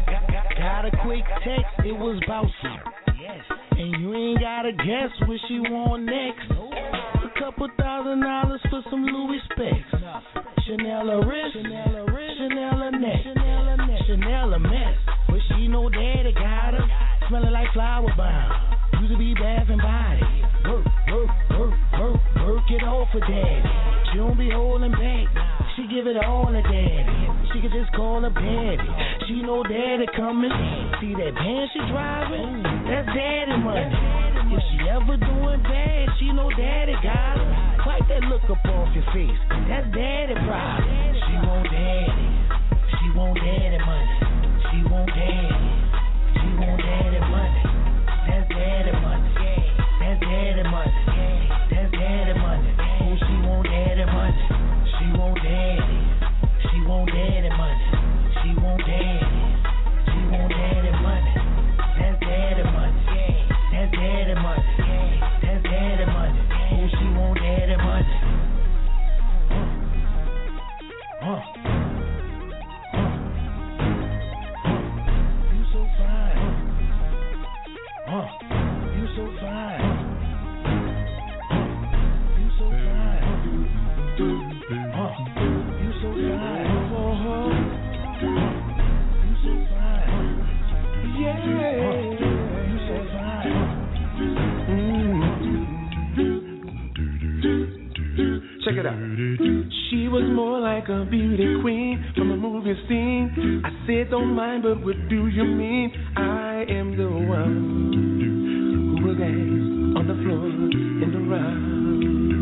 Got a quick text, it was bouncy. Yes. And you ain't gotta guess what she want next. A couple thousand dollars for some Louis specs. Chanel a wrist, Chanel a wrist, Chanel a neck, Chanel a neck, Chanel a mess. But she know daddy got her, smelling like flower bomb. Used to be bath and body. Work, work, work, work, work it off for daddy. She don't be holding back. She give it all to daddy. She can just call her daddy. She know daddy coming. See that van she driving? That's daddy money. If she ever doing bad, she know daddy got her. Wipe that look up off your face. That's daddy problem. She won't daddy. She won't daddy money. She won't daddy. She won't daddy money. That's daddy money. That's daddy money. That's daddy money. Oh, she won't daddy money. She won't daddy. She won't daddy money. She won't daddy. She won't daddy money. That's daddy money. That's daddy money. That's daddy money. Oh, she won't daddy money. Huh. Huh. You so fine. Huh. You so fine. You so fine. Huh. You so fine. Uh-huh. You so fine. Yeah. Huh. You so fine. Mm. Check it out. She was more like a beauty queen from a movie scene. I said don't mind, but what do you mean? I am the one who will dance on the floor in the round.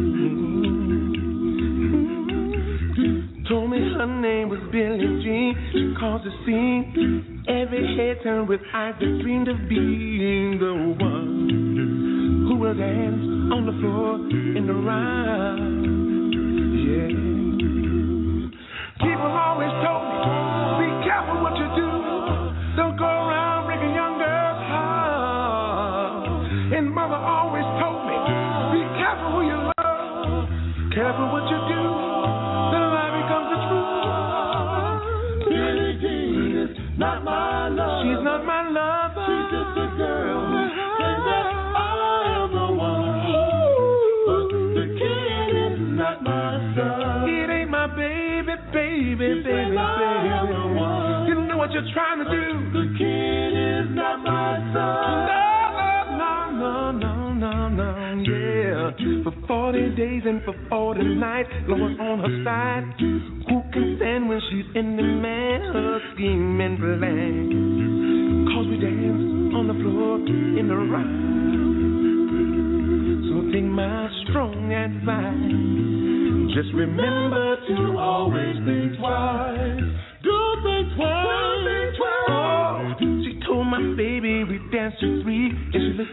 Told me her name was Billie Jean. She caused a scene. Every head turned with eyes that dreamed of being the one who will dance on the floor in the round. Yeah. People always told me, be careful what you do. Don't go around breaking young girls' hearts. And mother always told me, be careful who you love. Careful what you do. Not my love. She's not my lover. She's just a girl who claims that I am the one. But the kid is not my son. It ain't my baby, baby, She baby, baby. You know what you're trying to do. The kid is not my son. No, no, no, no, no, no, yeah. For forty days and for forty nights, Lord on her side. Who can stand when she's in the man, her scheme and plan? Cause we dance on the floor in the round. So take my strong advice. Just remember to always think twice. Do think twice. Oh, she told my baby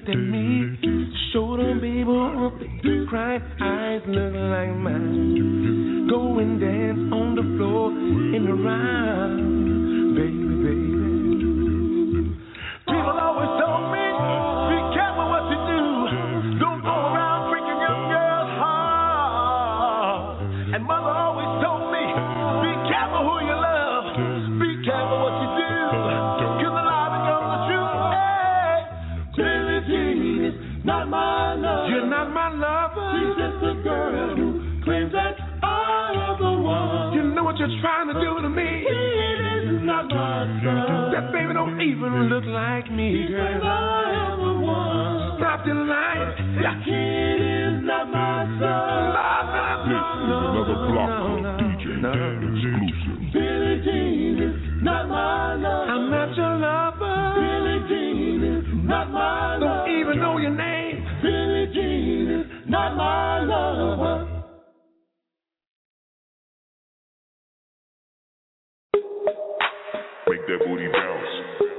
looked at me. Show them people with crying eyes look like mine. Go and dance on the floor in the round, baby, baby. People always told me, be careful what you do. Don't go around breaking young girls' heart. And mother always told me, be careful who you love. Be careful what you do. Cause the lie becomes the truth. Hey, Billie Jean is not my lover. You're not my lover. She's just a girl who claims that I am the one. You know what you're trying to do to me. It is not my son. That baby don't even look like me, girl. She says I am the one. Stop your lying. That kid is not my son. This is another block of D J Dan exclusive. Billie Jean is not my lover. I'm not your lover. Billie Jean is not my lover. Don't even know your name. Billie Jean is not my lover. Make that booty bounce.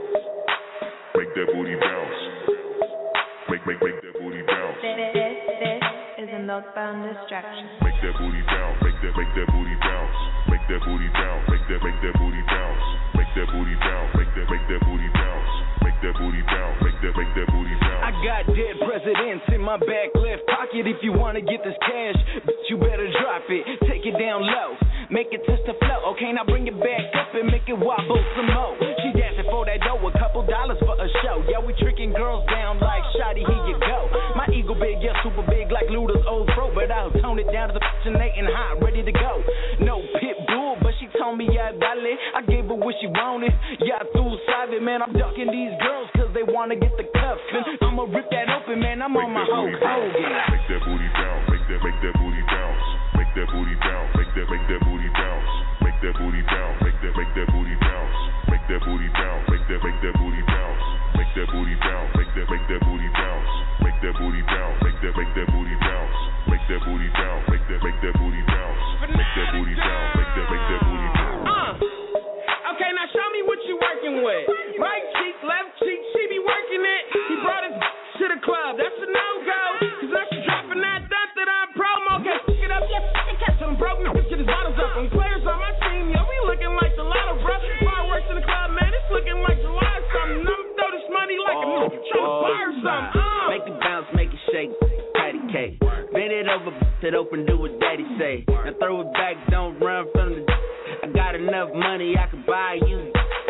Make that booty bounce. Make, make, make that booty bounce. This, this, this is a Milkbound distraction. Make that booty bounce. Make that, make that booty bounce. Make that booty bounce. Make that, make that booty bounce. Make that booty bounce. Make that, make that booty bounce. Make that booty bounce. Make that, make that booty bounce. I got dead presidents in my back left pocket. If you wanna get this cash, but you better drop it. Take it down low. Make it touch the flow. Okay, now bring it back up and make it wobble some more. She dancing for that dough, a couple dollars for a show. Yeah, we tricking girls down like Shotty, here you go. My ego big, yeah, super big like Luda's old throat. But I'll tone it down to the fascinating hot, ready to go. No pit bull, but she told me, yeah, dale. I gave her what she wanted. Yeah, through savage, man, I'm ducking these girls cause they wanna get the cuffs. And I'ma rip that open, man, I'm make on my Hulk Hogan. Make that booty bounce, make that, make that booty bounce. Make that booty bounce, make that, make that booty bounce. Make that booty bounce, make that, make that booty bounce. Make that booty bounce, make that, make that booty bounce. Make that booty bounce, make that, make that booty bounce. Make that booty bounce, make that, make that booty bounce. Make that booty bounce, make that, make that booty bounce. Make that booty bounce, make that, make that booty bounce. Uh, okay, now show me what you working with. Right cheek, left cheek, she be working it. He brought his to the club, that's a no-go. Cause now she dropping that that that I'm promo. Okay, pick it up, yes, I catch him broke. Now get his bottles up. And players on my team, yo, we looking like the lotto, bro. Fireworks in the club, man, it's looking like July or something. I'ma throw this money like a nigga trying to buy or something. Uh. Make it bounce, make it shake, patty cake. Bend it over, it open, do what daddy say. Now throw it back, don't run from the. I got enough money, I could buy you.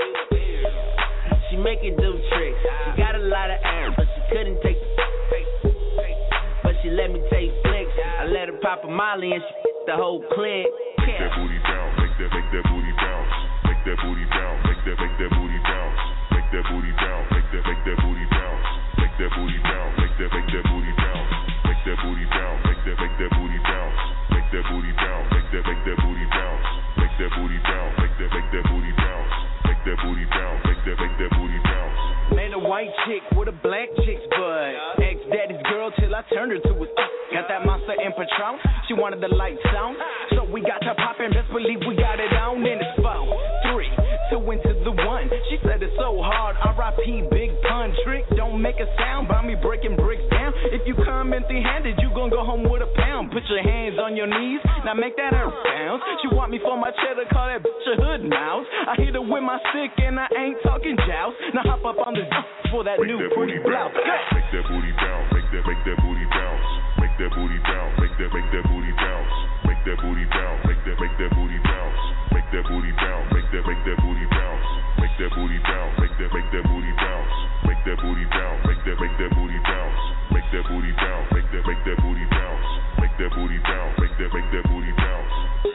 She make it do tricks. She got a lot of air, but she couldn't take the. But she let me take flicks. I let her pop a molly and she the whole clip. Make that booty bounce, make that, make that booty bounce. Make that booty bounce, make that, make that booty bounce. Make that booty bounce, make that, make that booty bounce. Make that booty bounce, make that, make that booty bounce. Make that booty bounce, make that, make that booty bounce. Make that booty bounce, make that, make that booty bounce. Make that booty bounce, make that, make that booty bounce. Make that booty bounce, make that, make that booty bounce. Made a white chick with a black chick's butt. Ex-daddy's girl till I turned her to a. Got that Monster and Patron. She wanted the lights on, so we got her poppin'. Best believe we got it on. And it's four, three, two into the one. She said it's so hard. R I P Big Pun Trick. Don't make a sound by me breaking bricks down. If you come empty-handed, you gon' go home with a pound. Put your hands on your knees. Now make that earth bounce. She want me for my cheddar. Call that bitch a hood mouse. I hit her with my stick and I ain't talking joust. Now hop up on this for that make new that pretty blouse. Make that booty bounce. Make that, make that booty bounce. Make that booty bounce. Make that, make that booty bounce. Make that booty bounce. Make that, make that booty bounce. Make that booty bounce. Make that, make that booty bounce. Make that booty bounce. Make that, make that booty bounce. Make that booty bounce. Make that, make that booty bounce. Make that booty bounce. Make that, make that booty bounce. Make that booty bounce. Make that, make that booty bounce.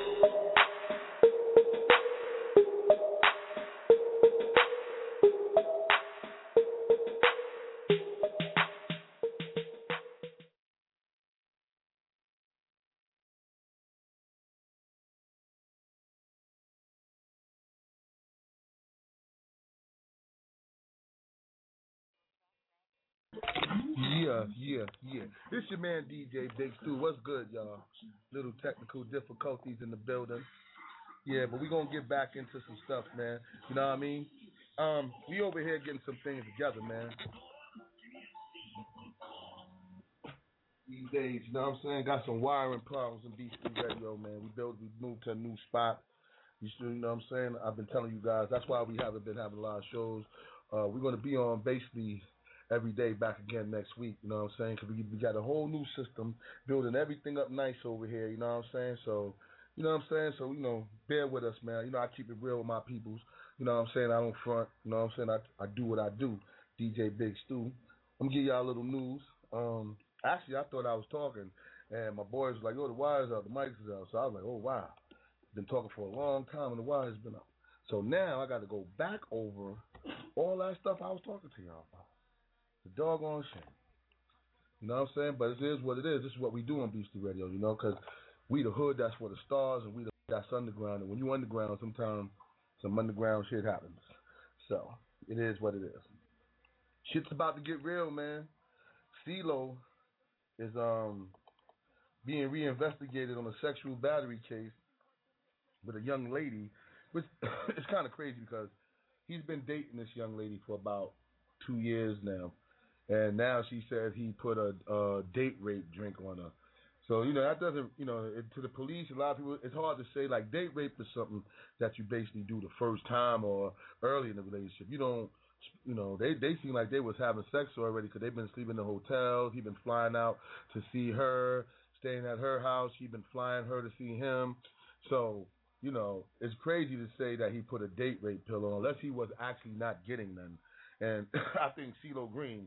Yeah, yeah, yeah. This your man D J Big Stu. What's good, y'all? Little technical difficulties in the building. Yeah, but we gonna get back into some stuff, man. You know what I mean? Um, we over here getting some things together, man. these days. You know what I'm saying? Got some wiring problems in B C Radio, man. We built, we moved to a new spot. You should, you know what I'm saying? I've been telling you guys. That's why we haven't been having a lot of shows. Uh, we're going to be on basically every day back again next week. You know what I'm saying? Because we, we got a whole new system, building everything up nice over here. You know what I'm saying? So, you know what I'm saying? So, you know, bear with us, man. You know, I keep it real with my peoples. You know what I'm saying? I don't front. You know what I'm saying? I, I do what I do. D J Big Stu. I'm going to give y'all a little news. Um, actually, I thought I was talking, and my boys was like, oh, the wire's out, the mics is out. So I was like, oh, wow. Been talking for a long time, and the wire's been out. So now I got to go back over all that stuff I was talking to y'all about. The doggone shit. You know what I'm saying? But it is what it is. This is what we do on Beastie Radio, you know, because we the hood, that's for the stars, and we the that's underground. And when you underground, sometimes some underground shit happens. So it is what it is. Shit's about to get real, man. CeeLo is um being reinvestigated on a sexual battery case with a young lady, which it's kind of crazy because he's been dating this young lady for about two years now, and now she says he put a, a date rape drink on her. So, you know, that doesn't, you know, it, to the police, a lot of people, it's hard to say, like, date rape is something that you basically do the first time or early in the relationship. You don't, you know, they, they seem like they was having sex already because they've been sleeping in the hotels. He's been flying out to see her, staying at her house. She's been flying her to see him. So, you know, it's crazy to say that he put a date rape pill on, unless he was actually not getting them. And I think CeeLo Green,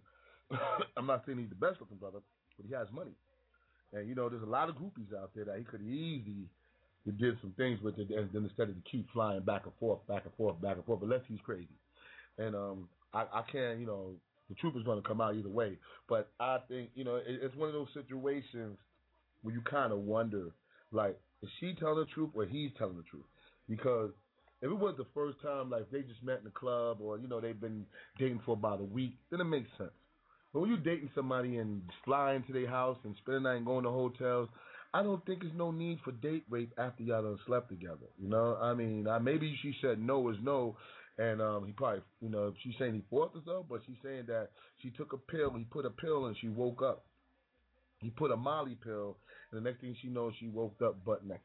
I'm not saying he's the best looking brother, but he has money. And, you know, there's a lot of groupies out there that he could easily have did some things with it, and then instead of to keep flying back and forth, back and forth, back and forth, unless he's crazy. And um, I, I can't, you know, the truth is going to come out either way. But I think, you know, it, it's one of those situations where you kind of wonder, like, is she telling the truth or he's telling the truth? Because if it was the first time, like, they just met in the club or, you know, they've been dating for about a week, then it makes sense. But when you're dating somebody and flying to their house and spending the night and going to hotels, I don't think there's no need for date rape after y'all done slept together. You know, I mean, I, maybe she said no is no, and um, he probably, you know, she's saying he forced herself, but she's saying that she took a pill, he put a pill, and she woke up. He put a Molly pill, and the next thing she knows, she woke up butt naked.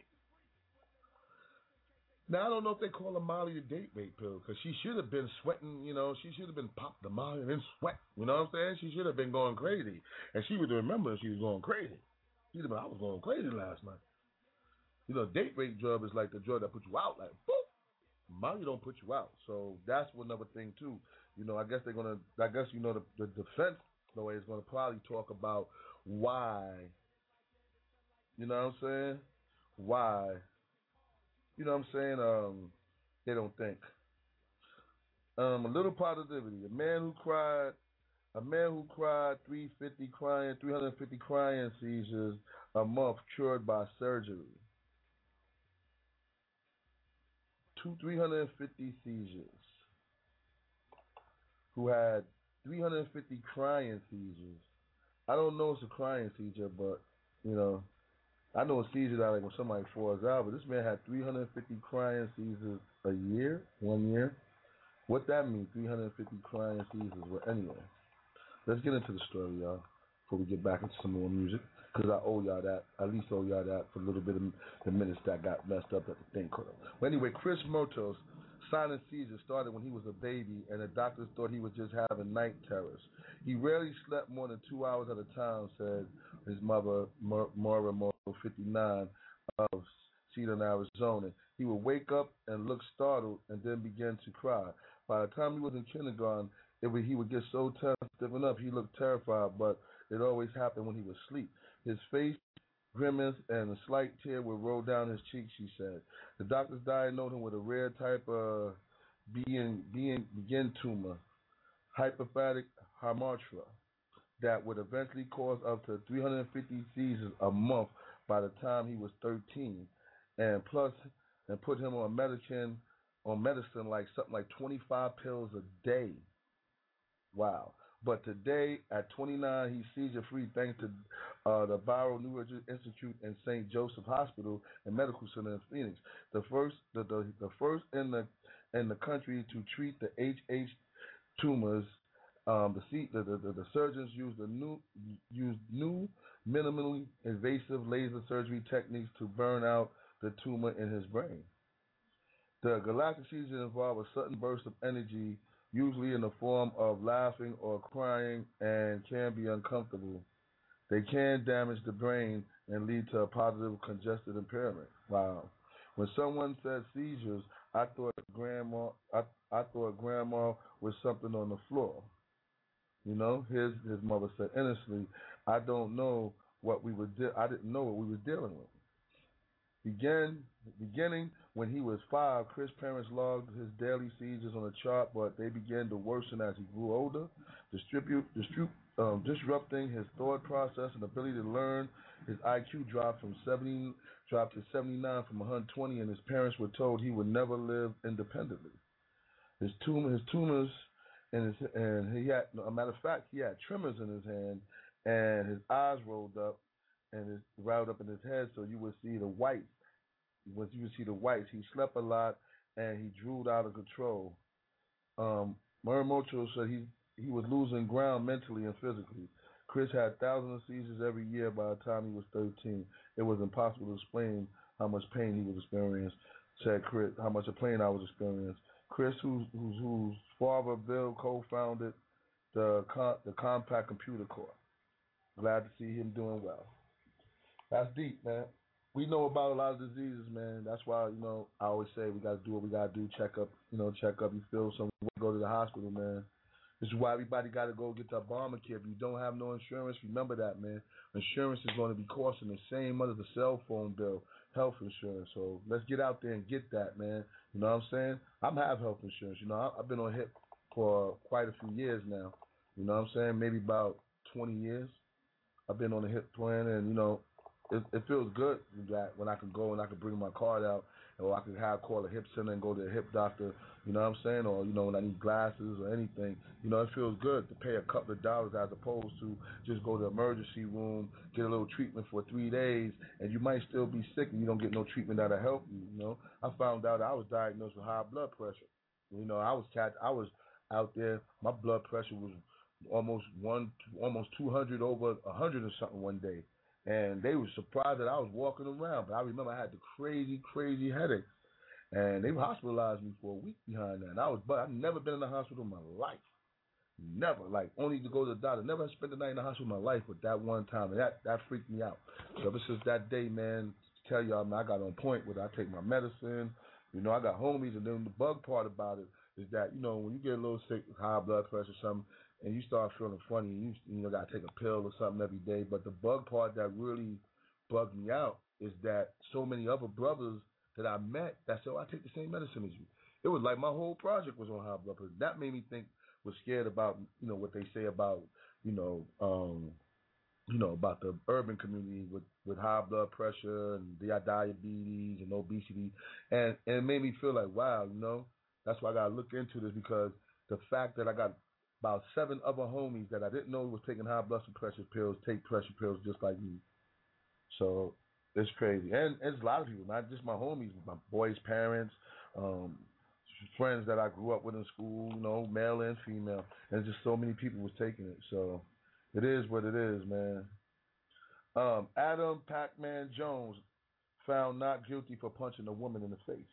Now, I don't know if they call a Molly a date rape pill, because she should have been sweating, you know, she should have been popped the Molly and then sweat, you know what I'm saying? She should have been going crazy, and she would remember she was going crazy. She'd have been, I was going crazy last night. You know, date rape drug is like the drug that puts you out, like, boop. Molly don't put you out, so that's another thing, too. You know, I guess they're going to, I guess, you know, the, the defense lawyer is going to probably talk about why, you know what I'm saying, why, you know what I'm saying, um, they don't think. Um, a little positivity. A man who cried, a man who cried three hundred fifty crying, three hundred fifty crying seizures a month cured by surgery. Two, three hundred fifty seizures. Who had three hundred fifty crying seizures. I don't know it's a crying seizure, but, you know, I know a seizure that like when somebody falls out, but this man had three hundred fifty crying seizures a year, one year. What that means, three hundred fifty crying seizures. Well, anyway, let's get into the story, y'all, before we get back into some more music, because I owe y'all that, I at least owe y'all that for a little bit of the minutes that got messed up at the thing. But anyway, Chris Motos' silent seizure started when he was a baby, and the doctors thought he was just having night terrors. He rarely slept more than two hours at a time, said his mother, Maura Moto, fifty-nine, of Cedarn, Arizona. He would wake up and look startled and then begin to cry. By the time he was in kindergarten, it would, he would get so tense, stiffen up, he looked terrified, but it always happened when he was asleep. His face grimace and a slight tear would roll down his cheek, she said. The doctors diagnosed him with a rare type of being, being, begin tumor, hypophatic hamartia, that would eventually cause up to three hundred fifty seizures a month by the time he was thirteen, and plus, and put him on medicine, on medicine like something like twenty-five pills a day. Wow. But today, at twenty-nine, he's seizure-free thanks to uh, the Barrow Neurology Institute and Saint Joseph Hospital and Medical Center in Phoenix, the first, the, the, the first in the in the country to treat the H H tumors Um, the, C, the, the, the the surgeons used a new used new minimally invasive laser surgery techniques to burn out the tumor in his brain. The galactic seizures involve a sudden burst of energy, usually in the form of laughing or crying, and can be uncomfortable. They can damage the brain and lead to a positive congestive impairment. Wow. When someone said seizures, I thought grandma I, I thought grandma was something on the floor. You know, his his mother said innocently, I don't know what we were de- I didn't know what we were dealing with. Began beginning when he was five, Chris' parents logged his daily seizures on a chart, but they began to worsen as he grew older, distribute, distribute, um, disrupting his thought process and ability to learn. His I Q dropped from seventy dropped to seventy-nine from one hundred twenty, and his parents were told he would never live independently. His tumor, his tumors, and his and he had a matter of fact he had tremors in his hand, and his eyes rolled up, and his rolled up in his head, so you would see the whites. Once you would see the whites, he slept a lot and he drooled out of control. Um, Muramoto said he he was losing ground mentally and physically. Chris had thousands of seizures every year by the time he was thirteen. It was impossible to explain how much pain he was experiencing. Said Chris, how much of pain I was experiencing. Chris, whose whose, whose father Bill co-founded the the Compaq Computer Corp. Glad to see him doing well. That's deep, man. We know about a lot of diseases, man. That's why, you know, I always say we got to do what we got to do. Check up, you know, check up. You feel something, go to the hospital, man. This is why everybody got to go get their Obamacare. If you don't have no insurance, remember that, man. Insurance is going to be costing the same as the cell phone bill, health insurance. So let's get out there and get that, man. You know what I'm saying? I have health insurance. You know, I've been on HIP for quite a few years now. You know what I'm saying? Maybe about twenty years. I've been on a HIP plan, and, you know, It, it feels good that when I can go and I can bring my card out, or I can have call a hip center and go to a hip doctor, you know what I'm saying? Or, you know, when I need glasses or anything, you know, it feels good to pay a couple of dollars as opposed to just go to the emergency room, get a little treatment for three days, and you might still be sick and you don't get no treatment that'll help you, you know? I found out I was diagnosed with high blood pressure. You know, I was I was out there, my blood pressure was almost one, almost two hundred over one hundred or something one day. And they were surprised that I was walking around. But I remember I had the crazy, crazy headaches. And they hospitalized me for a week behind that. And I was, but I've never been in the hospital in my life. Never. Like, only to go to the doctor. Never spent the night in the hospital in my life, but that one time. And that, that freaked me out. So ever since that day, man, to tell y'all, man, I got on point with it. I take my medicine. You know, I got homies. And then the bug part about it is that, you know, when you get a little sick, high blood pressure or something, and you start feeling funny, you you know got to take a pill or something every day. But the bug part that really bugged me out is that so many other brothers that I met that said, oh, I take the same medicine as you. It was like my whole project was on high blood pressure. That made me think, was scared about, you know, what they say about, you know, um, you know, about the urban community with, with high blood pressure and diabetes and obesity. And, and it made me feel like, wow, you know, that's why I got to look into this, because the fact that I got about seven other homies that I didn't know was taking high blood pressure pills, take pressure pills just like me. So it's crazy. And, and it's a lot of people, not just my homies, my boys' parents, um, friends that I grew up with in school, you know, male and female. And just so many people was taking it. So it is what it is, man. Um, Adam Pac-Man Jones found not guilty for punching a woman in the face.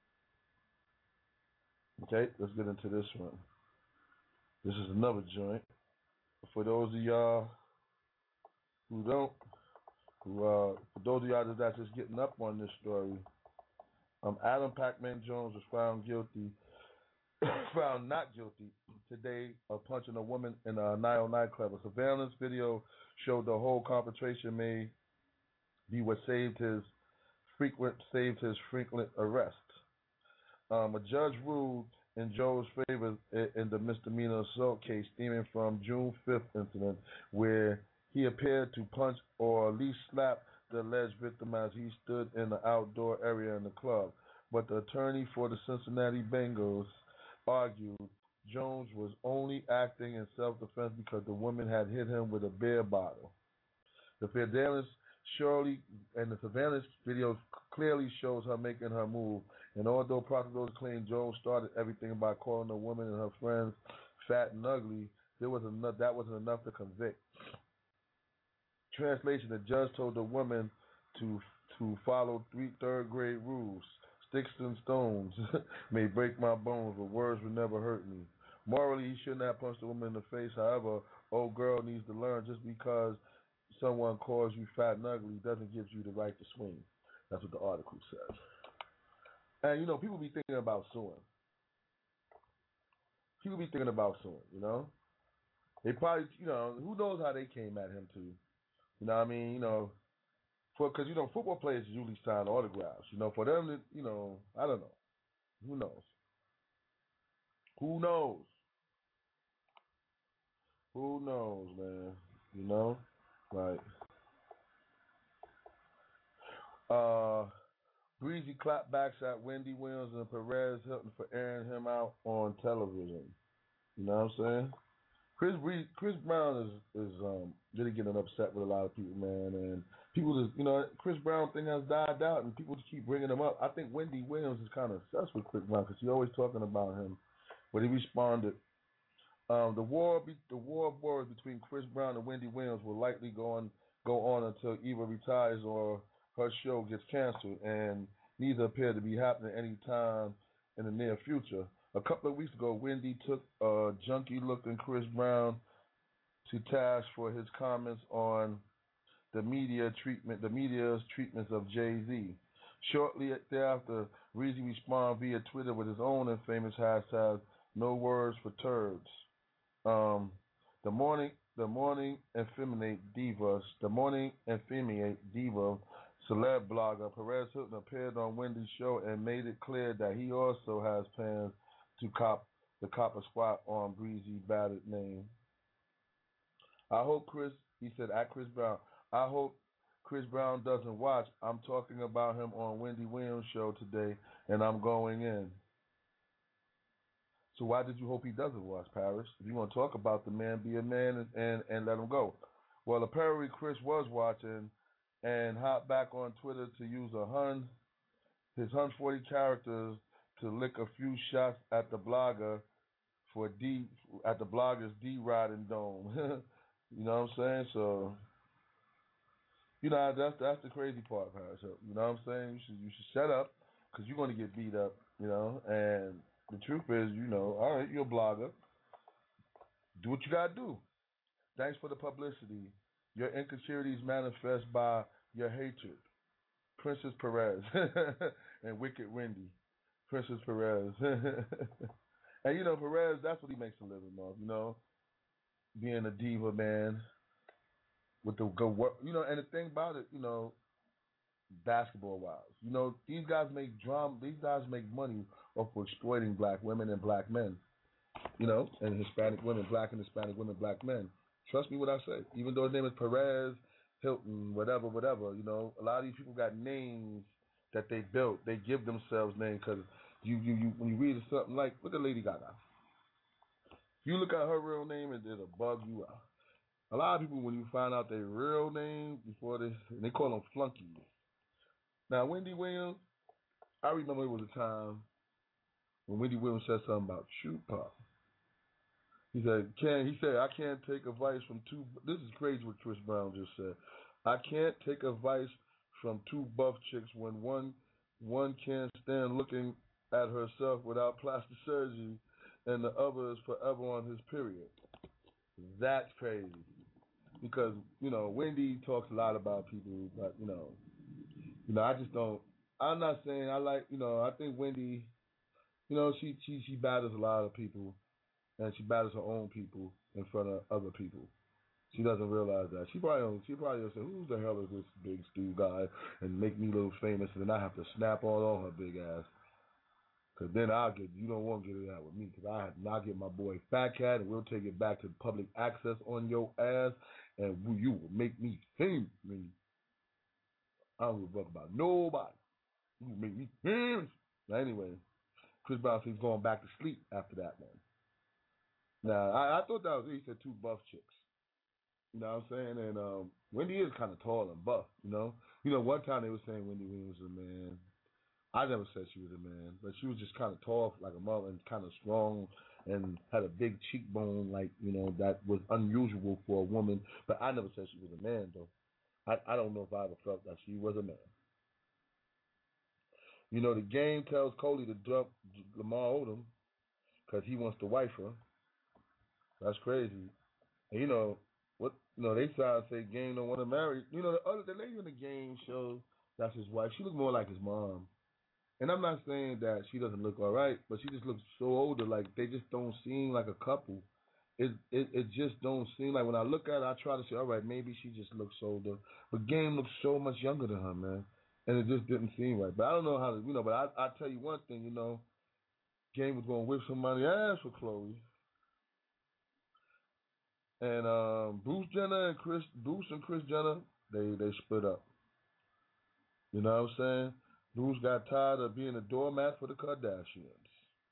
Okay, let's get into this one. This is another joint. For those of y'all who don't, who uh, for those of y'all that's just getting up on this story, um, Adam Pac-Man Jones was found guilty, found not guilty today of punching a woman in a Nile nightclub. A surveillance video showed the whole confrontation may be what saved his frequent saved his frequent arrest. Um, a judge ruled in Joe's favor in the misdemeanor assault case stemming from June fifth incident, where he appeared to punch or at least slap the alleged victim as he stood in the outdoor area in the club. But the attorney for the Cincinnati Bengals argued Jones was only acting in self-defense because the woman had hit him with a beer bottle. The surveillance surely, and the surveillance video clearly shows her making her move. And although prosecutors claim Jones started everything by calling the woman and her friends fat and ugly, there was enough. That wasn't enough to convict. Translation: the judge told the woman to to follow three third grade rules. Sticks and stones may break my bones, but words will never hurt me. Morally, he shouldn't have punched the woman in the face. However, old girl needs to learn just because someone calls you fat and ugly doesn't give you the right to swing. That's what the article says. And, you know, people be thinking about suing. People be thinking about suing, you know. They probably, you know, who knows how they came at him, too. You know what I mean? You know, because, you know, football players usually sign autographs. You know, for them to, you know, I don't know. Who knows? Who knows? Who knows, man? You know? Like, uh, Breezy clapbacks at Wendy Williams and Perez Hilton for airing him out on television. You know what I'm saying? Chris Bree- Chris Brown is is um, really getting upset with a lot of people, man, and people just, you know, Chris Brown thing has died out, and people just keep bringing him up. I think Wendy Williams is kind of obsessed with Chris Brown because she's always talking about him. But he responded, um, the war be- the war of words between Chris Brown and Wendy Williams will likely go on go on until either retires or her show gets canceled, and neither appear to be happening anytime in the near future. A couple of weeks ago, Wendy took a junky-looking Chris Brown to task for his comments on the media treatment, the media's treatments of Jay-Z. Shortly thereafter, Breezy responded via Twitter with his own infamous hashtag, "No words for turds." Um, the morning, the morning effeminate divas, the morning effeminate diva, celeb blogger Perez Hilton appeared on Wendy's show and made it clear that he also has plans to cop the copper squat on Breezy battered name. I hope Chris, he said at Chris Brown, I hope Chris Brown doesn't watch. I'm talking about him on Wendy Williams' show today, and I'm going in. So why did you hope he doesn't watch, Paris? If you want to talk about the man, be a man and, and, and let him go. Well, apparently Chris was watching and hopped back on Twitter to use a hun, his hun forty characters to lick a few shots at the blogger for D at the blogger's D riding dome. You know what I'm saying? So, you know, that's that's the crazy part, Paris. So, you know what I'm saying? You should you should shut up because you're going to get beat up. You know, and the truth is, you know, all right, you're a blogger. Do what you gotta do. Thanks for the publicity. Your insecurities manifest by your hatred. Princess Perez and Wicked Wendy. Princess Perez. And, you know, Perez, that's what he makes a living of, you know, being a diva, man, with the good work. You know, and the thing about it, you know, basketball-wise, you know, these guys make drama, these guys make money off of exploiting black women and black men, you know, and Hispanic women, black and Hispanic women, black men. Trust me what I say. Even though his name is Perez Hilton, whatever, whatever, you know, a lot of these people got names that they built. They give themselves names because you, you, you, when you read something like, look at Lady Gaga. If you look at her real name, it, it'll bug you out. A lot of people, when you find out their real name, before they, they call them flunkies. Now, Wendy Williams, I remember it was a time when Wendy Williams said something about Tupac. He said, "Can he said I can't take advice from two." This is crazy what Chris Brown just said. I can't take advice from two buff chicks when one one can't stand looking at herself without plastic surgery, and the other is forever on his period. That's crazy. Because, you know, Wendy talks a lot about people, but, you know, you know, I just don't, I'm not saying I like, you know, I think Wendy, you know, she, she, she batters a lot of people, and she batters her own people in front of other people. She doesn't realize that. She probably don't, she probably will say, who the hell is this big Stu guy, and make me a little famous, and then I have to snap all on her big ass. Because then I'll get, you don't want to get it out with me, because I have to not get my boy Fat Cat, and we'll take it back to public access on your ass, and you will make me famous. I don't give a fuck about nobody. You will make me famous. Now, anyway, Chris Brown says he's going back to sleep after that one. Now, I, I thought that was, he said two buff chicks. You know what I'm saying? And um, Wendy is kind of tall and buff, you know? You know, one time they were saying Wendy Williams was a man I never said she was a man, but she was just kind of tall like a mother and kind of strong and had a big cheekbone, like, you know, that was unusual for a woman. But I never said she was a man, though. I, I don't know if I ever felt that she was a man. You know, the game tells Coley to dump Lamar Odom because he wants to wife her. That's crazy. And, you know, what? You know, they try to say Game don't want to marry. You know, the other the lady in the game show that's his wife. She looked more like his mom. And I'm not saying that she doesn't look all right, but she just looks so older. Like they just don't seem like a couple. It it it just don't seem like when I look at her, I try to say, all right, maybe she just looks older. But Game looks so much younger than her, man, and it just didn't seem right. But I don't know how to, you know. But I I tell you one thing, you know, Game was gonna whip somebody's ass for Chloe. And um, Bruce Jenner and Chris Bruce and Kris Jenner, they they split up. You know what I'm saying? Bruce got tired of being a doormat for the Kardashians.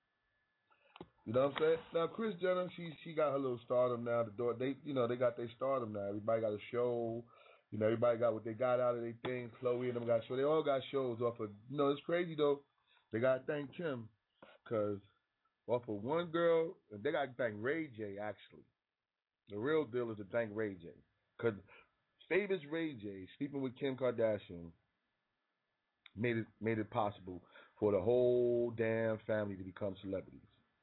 You know what I'm saying? Now Kris Jenner, she she got her little stardom now. The door, they you know they got their stardom now. Everybody got a show. You know, everybody got what they got out of their thing. Chloe and them got show. They all got shows off of. You know, it's crazy though. They got to thank Kim, cause off of one girl, they got to thank Ray J actually. The real deal is to thank Ray J, cause famous Ray J sleeping with Kim Kardashian made it made it possible for the whole damn family to become celebrities.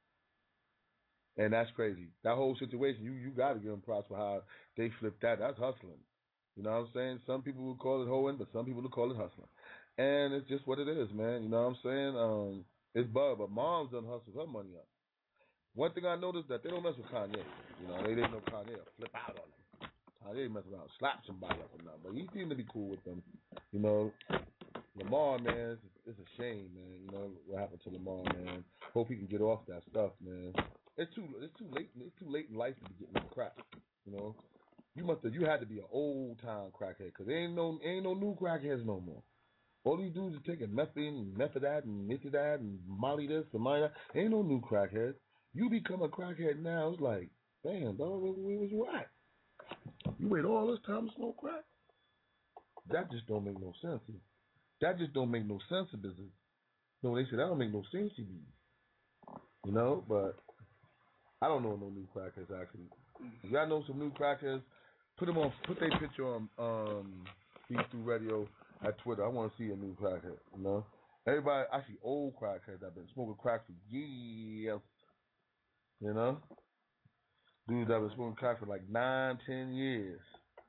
And that's crazy. That whole situation, you you got to give them props for how they flipped that. That's hustling. You know what I'm saying? Some people would call it hoeing, but some people would call it hustling. And it's just what it is, man. You know what I'm saying? Um, it's bad, but Mom's done hustle her money up. One thing I noticed that they don't mess with Kanye. You know, they didn't know Kanye will flip out on them. Kanye mess around, slap somebody up or nothing. But he seemed to be cool with them. You know, Lamar, man, it's, it's a shame, man. You know what happened to Lamar, man. Hope he can get off that stuff, man. It's too, it's too late. It's too late in life to be getting into crack. You know, you must have, you had to be an old time crackhead because there ain't no, ain't no new crackheads no more. All these dudes are taking methane and methadone and nitidad and Molly this and Molly that. Ain't no new crackheads. You become a crackhead now, it's like, damn, dog, where, where was you at? You wait all this time to smoke crack? That just don't make no sense. That just don't make no sense in business. No, they say that don't make no sense to me. You know, but I don't know no new crackheads actually. If y'all know some new crackheads, put them on, put their picture on um, Beat Through Radio at Twitter. I want to see a new crackhead. You know, everybody, I see old crackheads that've been smoking crack for years. You know, dudes that been smoking crack for like nine, ten years.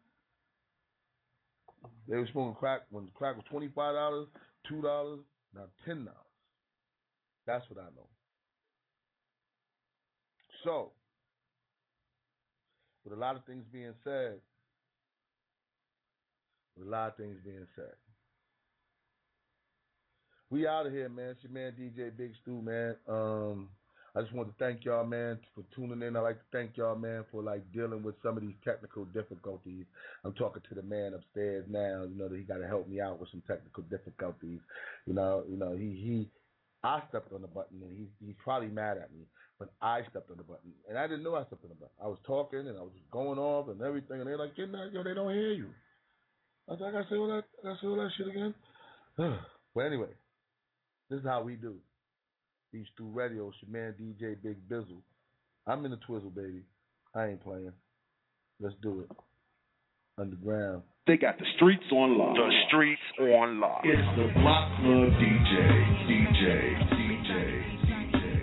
They were smoking crack when crack was twenty five dollars, two dollars, now ten dollars. That's what I know. So, with a lot of things being said, with a lot of things being said, we out of here, man. It's your man D J Big Stu, man. Um, I just want to thank y'all, man, for tuning in. I'd like to thank y'all, man, for like dealing with some of these technical difficulties. I'm talking to the man upstairs now. You know that he got to help me out with some technical difficulties. You know, you know he he. I stepped on the button and he's he's probably mad at me, but I stepped on the button and I didn't know I stepped on the button. I was talking and I was just going off and everything, and they're like, "Get that, yo, they don't hear you." I was like, "I gotta say all that, I gotta say all that shit again." But anyway, this is how we do. Beach Through Radio, it's your man D J Big Bizzle. I'm in the Twizzle, baby. I ain't playing. Let's do it. Underground. They got the streets on lock. The streets on lock. It's the Block Club D J. D J. D J. D J.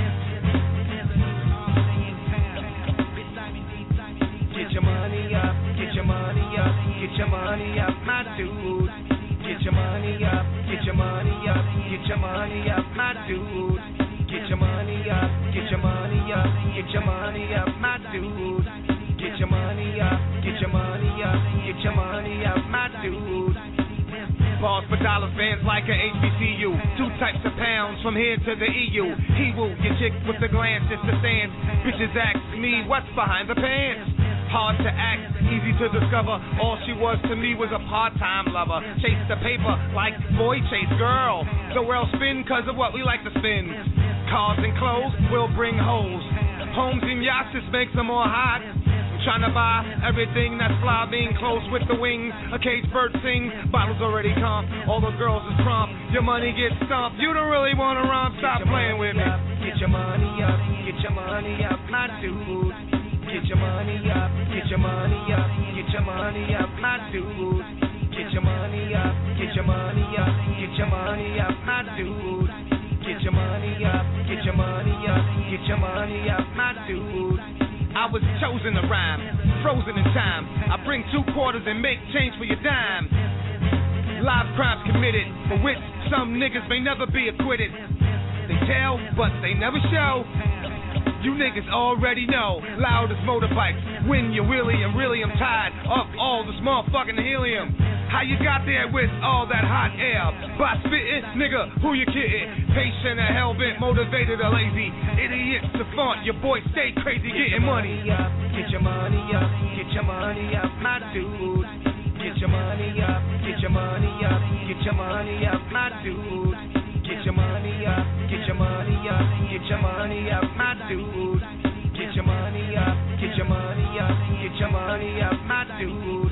Get your money up. Get your money up. Get your money up, my dude. Get your money up. Get your money up. Get your money up, my dude. Get your money up. Get your money up. Get your money up, my dude. Get your money up. Get your money up. Get your money up, my dude. Pause for dollars, bands like a H B C U. Two types of pounds from here to the E U. He woo, your chick with the glance, it's the stance. Bitches ask me what's behind the pants. Hard to act, easy to discover. All she was to me was a part-time lover. Chase the paper like boy chase girl. The world spin cause of what we like to spin. Cars and clothes will bring hoes. Homes and yachts just makes them more hot. Trying to buy everything that's fly, being close with the wings. A caged bird sings, bottles already come. All the girls is prompt. your money gets stomped. You don't really wanna rhyme, stop playing with me. Get your money up, get your money up, my dude. Get your money up, get your money up, get your money up, my dude. Get your money up, get your money up, get your money up, my dude. Get your money up, get your money up, get your money up, my dude. I was chosen to rhyme, frozen in time. I bring two quarters and make change for your dime. Live crimes committed, for which some niggas may never be acquitted. They tell, but they never show. You niggas already know. Loud as motorbikes, when you wheelie and really I'm tired of all this motherfucking helium. How you got there with all that hot air? By spitting, nigga, who you kidding? Patient or hell-bent, motivated or lazy? Idiots to font, your boy stay crazy getting money. Up, get your money up, get your money up, my dude. Get your money up, get your money up, get your money up, my dude. Get your money up, get your money up, get your money up, my dude. Get your money up, get your money up, get your money up, my dude.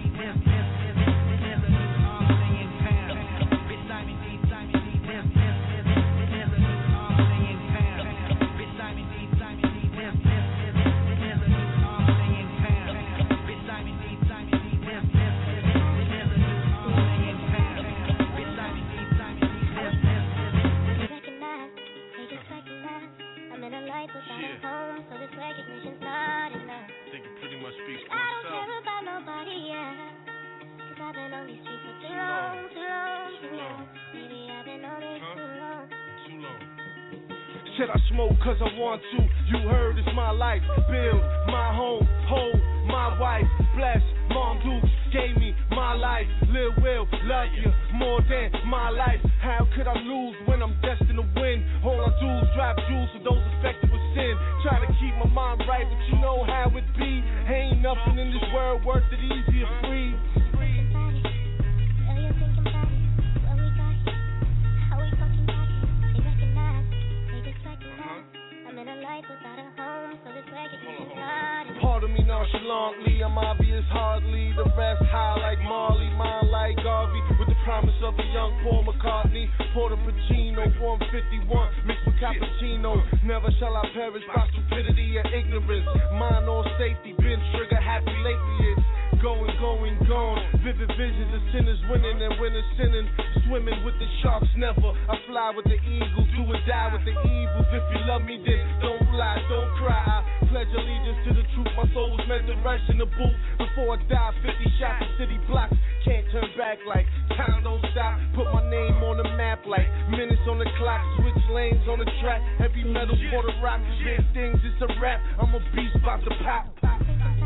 Said I smoke cause I want to, you heard it's my life. Build my home, hold my wife. Bless Mom Dukes, gave me my life. Lil Will, love you more than my life. How could I lose when I'm destined to win? All I do is drop jewels for those affected with sin. Try to keep my mind right, but you know how it be. Ain't nothing in this world worth it easy or free. Part of me nonchalantly, I'm obvious hardly. The rest high like Marley, mine like Garvey. With the promise of a young Paul McCartney. Porter Pacino, one fifty-one, mixed with cappuccino. Never shall I perish by stupidity and ignorance. Mine all safety, been trigger happy lately. It's going, going, gone. Vivid visions of sinners winning and winners sinning. Swimming with the sharks never. I fly with the eagles, do or die with the evils. If you love me, then don't lie, don't cry. I pledge allegiance to the truth. My soul was meant to rest in the booth. Before I die, fifty shots of city blocks. Can't turn back like time don't stop. Put my name on the map like minutes on the clock. Switch lanes on the track. Heavy metal for the rock. Big things, it's a rap. I'm a beast about to pop. pop.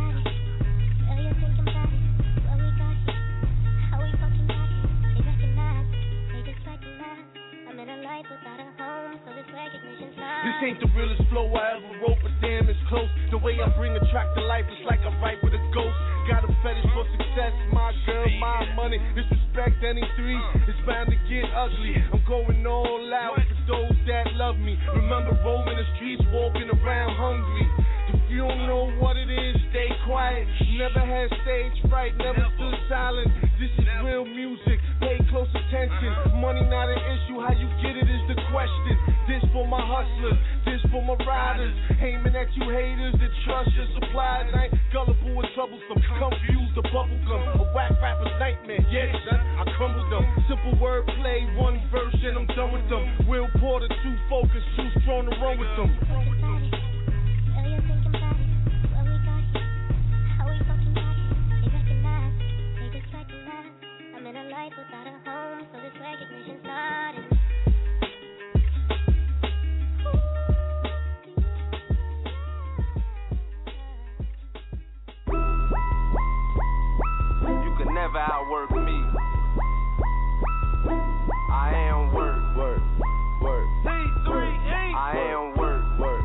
This ain't the realest flow I ever wrote, but damn, it's close. The way I bring a track to life is like I write with a ghost. Got a fetish for success, my girl, my money. Disrespect any three, it's bound to get ugly. I'm going all out for those that love me. Remember roaming the streets, walking around hungry. If you don't know what it is, stay quiet. Never had stage fright, never stood silent. This is real music, pay close attention. Money not an issue, how you get it is the question. This for my hustlers, this for my riders. Aiming at you haters that trust your supplies. I ain't gullible and troublesome, confused the bubblegum. A whack rapper's nightmare, yeah son, I crumbled them. Simple word play, one verse and I'm done with them. Will Porter, too focused, too strong to run with them. Never outwork me. I am work, work, work. I am work, work.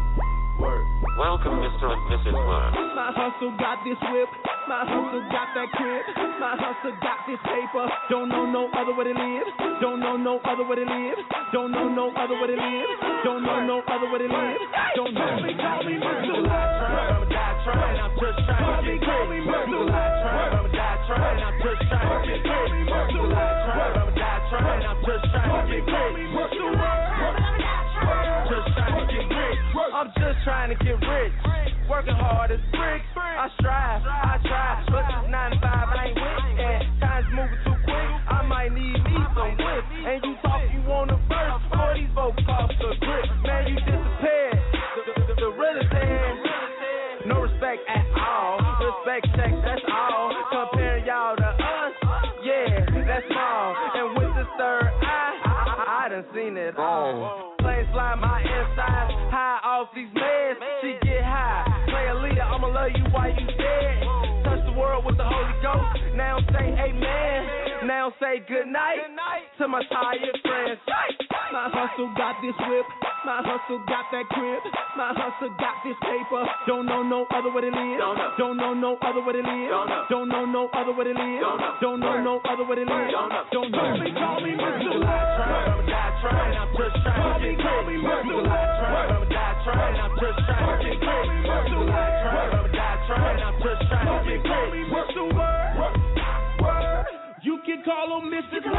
Welcome, Mister and Missus Worm. My hustle got this whip. My hustle got that crib. My hustle got this paper. Don't know no other way to live. Don't know no other way to live. Don't know no other way to live. Don't know no other way to live. Don't know. Call me, call me, Mister Worm. I'm die trying. I'm just trying to get call me, Mister Worm. I'm die trying. I'm just trying to get call me, Mister Worm. I'm die trying. I'm just trying to get call me, Mister Worm. Just trying to get rich. I'm just trying to get rich. Working hard as bricks. I strive, I try, but this nine to five I ain't with. And time's moving too quick. I might need me some whip. And you talk you want a verse, all these folks cost a grip. Man, you disappeared. The, the, the realest end. No respect at all. Respect check, that's all. Comparing y'all to us, yeah, that's small. And with this third eye, I, I, I done seen it all. Plain slide my insides, high off these meds. She get high. Play a leader, I'ma love you while you dead. Touch the world with the Holy Ghost. Now say amen. Now say good night to my tired friends. My hustle got this whip. My hustle got that crib. My hustle got this paper. Don't know no other way to live. Don't know no other way to live. Don't know no other way to live. Don't know no other way to live. Don't know. Call me, call me, Mister Worm. I'm die trying. I'm just trying to get call me, Mister Worm. I'm die trying. I'm just trying to get call me, Mister Worm. I'm die trying. I'm just trying to get call me, Mister Worm. You can call him Missus Worm.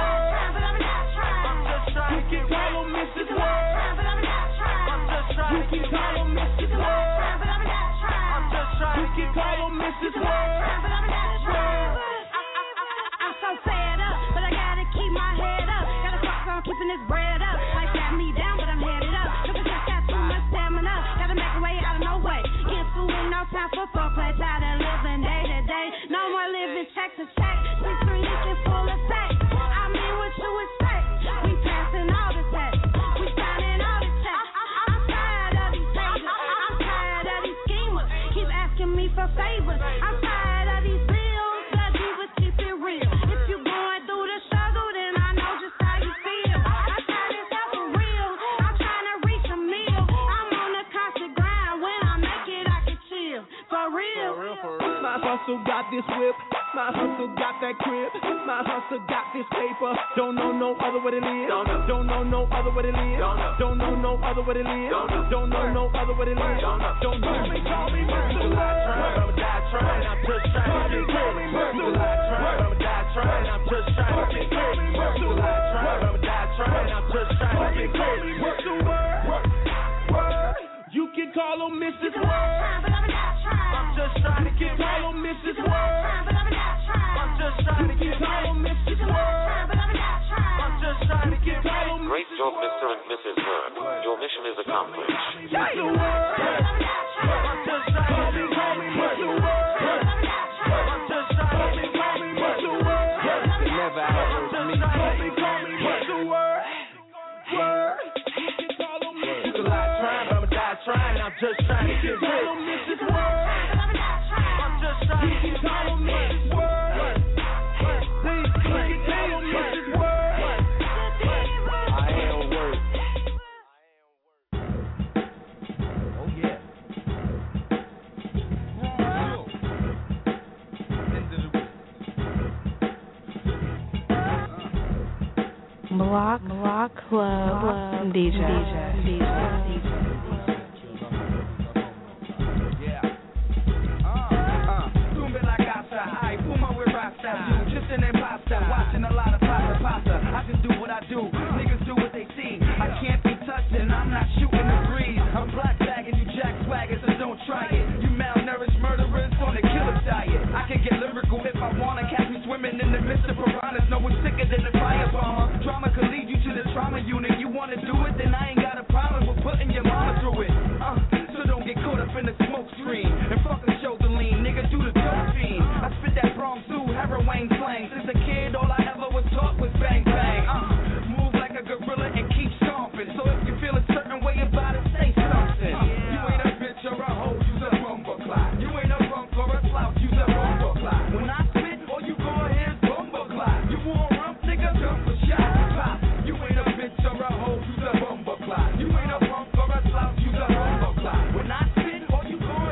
You can call him Missus Worm. You can call him Missus Worm. You can call him Missus Worm. I'm so fed up, but I gotta keep my head up. Gotta focus on keeping this bread up. Life got me down, but I'm headed up. Cause I just got too much stamina. Gotta make a way out of no way. Get food and no time for foreplay. Tired of living day to day. No more living check to check. Six three looking full of sex. I mean what you expect. We passing all the tests. We signing all the checks. I'm tired of these haters. I'm tired of these schemers. Keep asking me for favors. I'm tired of these bills. But divas keep it real. If you going through the struggle, then I know just how you feel. I try this out for real. I'm trying to reach a meal. I'm on the constant grind. When I make it, I can chill. For real. My hustle got this whip. My hustle got that crib. My hustle got this paper. Don't know no other way to live. Don't know no other way to live. Don't know no other way to live. Don't know no other way to live. Don't know. Call me, call me, Mister Worm. I'm die trying. I'm just trying to get call me, Mister Worm. I'm die trying. I'm just trying to get call me, Mister Worm. I'm die trying. I'm just trying to get call me, Mister Worm. You can call him Missus Worm. I'm just trying to get call him Missus Worm. I'm just trying to get call him Missus Worm. I'm just trying to get Great job, Mister and Missus Worm. Your mission is accomplished. Mister Worm. I'm just trying to call me Mister Worm. I'm just trying to call me Mister Worm. You can never outwork me. Call me, call me Mister Worm. Word. You can lie trying, but I'm die trying. I'm just trying to get rich. Missus Worm. I'm just trying to get call him Missus Worm. Please, please, call him Missus Worm. I am work. Oh yeah. Block, Block Club, Club D J, D J, D J. Watching a lot of pasta pasta. I just do what I do. Niggas do what they see. I can't be touched and I'm not shooting the breeze. I'm black bagging you jack swaggers, so don't try it. You malnourished murderers on a killer diet. I can get lyrical if I wanna. Catch me swimming in the midst of piranhas. No one's sicker than the fire bomber. Drama could lead you to the trauma unit. You wanna do it, then I ain't got a problem with putting your mama through it. Uh, so don't get caught up in the smoke screen. And fucking shoulder lean, nigga, do the dope fiend. I spit that Bronx zoo, heroin slang. Since a kid, all I ever was taught was bang bang. Uh, move like a gorilla and keep stomping. So if you feel a certain way about it, say something. Uh, you ain't a bitch or a hoe, you's a bumper clock. You ain't a punk or a slouch, you's a bumper clock. When I spit, all you gon' hear is bumper clock. You want rump, nigga, jump for shot. Pop. You ain't a bitch or a hoe, you's a bumper clock. You ain't a punk or a slouch, you's a bumper clock. When I spit, all you gon'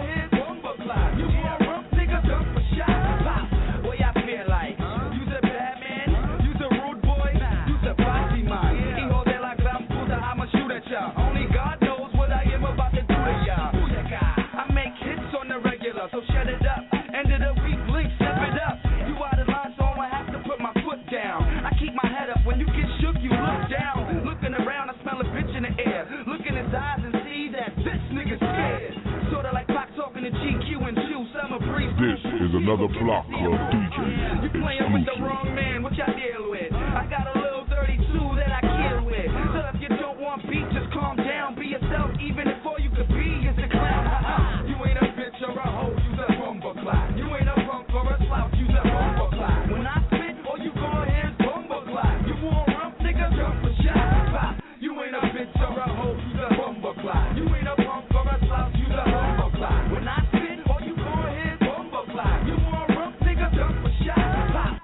y'all. Only God knows what I am about to do to y'all. I make hits on the regular, so shut it up. End of the week, link, step it up. You out of line, so I have to put my foot down. I keep my head up. When you get shook, you look down. Looking around, I smell a bitch in the air. Look in his eyes and see that this nigga's scared. Sorta like Pac talking to G Q and Chew. Summer breeze. This is another Block Club D J. You playing with the wrong man, what y'all deal with? I got a little thirty-two that I kill with. So if you don't want beat, just calm down. Be yourself, even if all you could be is a clown. You ain't a bitch or a hoe, you's a bumper clock. You ain't a punk or a slouch, you's a bumper clock. When I spit, all you gon' hear is bumper clock. You want rump, nigga, jump a shot. Pop. You ain't a bitch or a hoe, you's a bumper clock. You ain't a punk or a slouch, you's a bumper clock. When I spit, all you gon' hear is bumper clock. You want rump, nigga, jump a shot. Pop.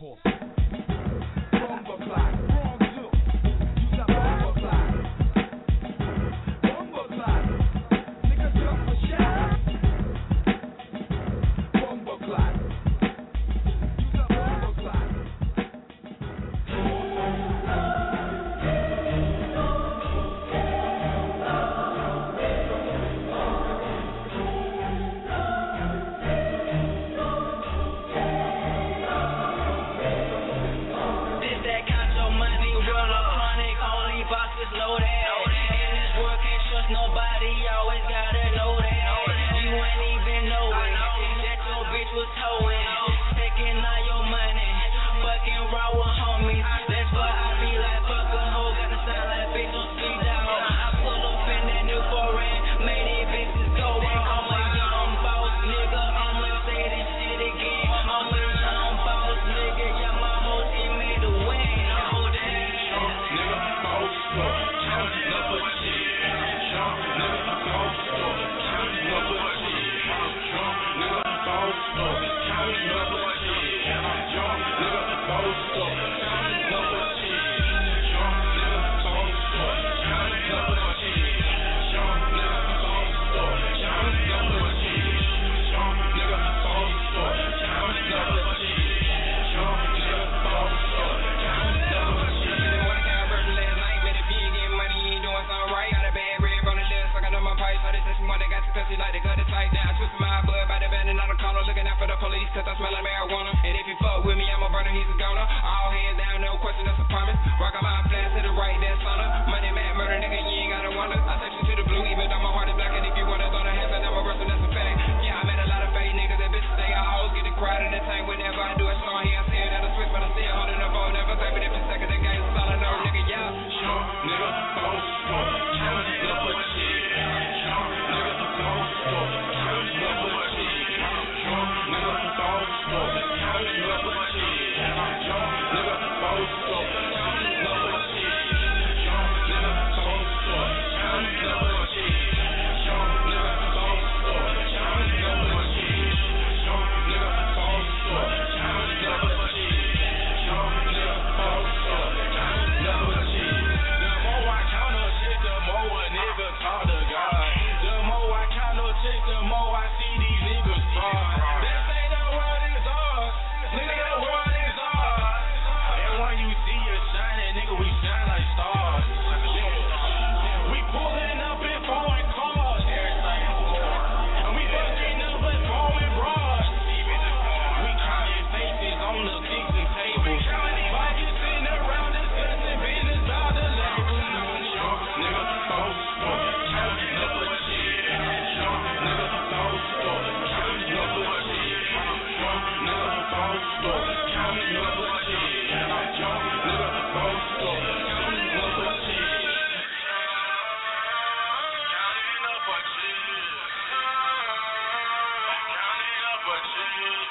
Bumper clock. Wrong too. You's a bumper clock. Bumper clock. Nigga, jump a shot. Bumper clock. You's a bumper clock. This that conto money, roll up chronic, only boxes loaded. In this world can't trust nobody, always gotta know that. You ain't even know it, that your bitch was hoeing. Taking all your money, fucking raw with homies. That's why I be like, fuck a hoe, got to sound like bitch on speed dial. I pull up in that new foreign, made these bitches go. I'm a young boss, nigga, I'ma say this shit again. I'm a young boss, nigga, yeah, my whole team made the win. Oh, damn. Nigga, boss, counting up a check. Drunk, nigga, boss, counting up a check. Drunk, nigga, boss, counting up a check. Drunk, nigga, boss, counting up a check. Drunk, nigga, boss, counting up a check. Drunk, nigga, boss, counting up a check. Drunk, nigga, boss, counting up a check. Drunk, nigga, boss, counting up a check. What I got first last night, but if you ain't getting money, you ain't doing something right. Got a bad rib on the list, I got on my pipe, so they say some money, got some pussy like they cut it tight down. Twisting my blood by the band and on the corner, looking out for the police, cause I smell like marijuana. And if you fuck with me, I'm a burner, he's a goner. All hands down, no question, that's a promise. Rock my flash to the right, that's sauna. Money, man, murder, nigga, you ain't gotta wonder. I take you to the blue, even though my heart is black, and if you wanna throw the hands, then I'm a wrestler, that's a fact. Yeah, I met a lot of fake niggas and bitches, they all hoes, get it crowded in the tank whenever I do a song here. I see it at a switch, but I still holding the phone, never take me if it's second, the game's solid, no nigga, yeah. Sure, nigga, boss, counting up a check. Drunk, nigga, boss, counting up a check. Drunk, nigga, boss, counting up a check. Drunk, nigga, boss, counting up a check. Drunk, nigga, boss, counting up a check. Drunk, nigga, boss, counting up a check. Drunk, nigga, boss, counting up a check. Drunk, nigga, boss, counting up a check. The more I count on shit, the more a nigga talk to God. The more I count on shit, the more I see these niggas fraud. They say the world is ours, nigga, the world is ours. And when you see us shining, nigga, we shine like stars. We pulling up in foreign cars, and we fucking up in foreign bras. We counting faces on the kitchen table. Pockets sitting around discussing business about the label. Drunk, nigga, boss, counting up a check. Drunk, nigga, boss, counting up a check. Drunk, nigga, boss, counting up a check. Drunk, nigga, boss, counting up a check. Counting up a check. Counting up a check.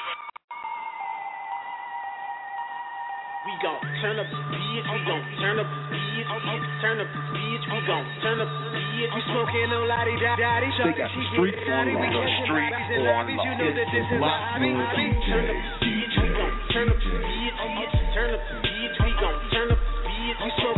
We gon' turn up the beat, we gon' turn up the beat, turn up the beat, we gon' turn up the beat. We smoking on lottie daddy, They got the street on lock. The street on lock. It's the Block Club D J. We gon' turn up the beat, turn up the beat, we gon' turn up the beat. We smoking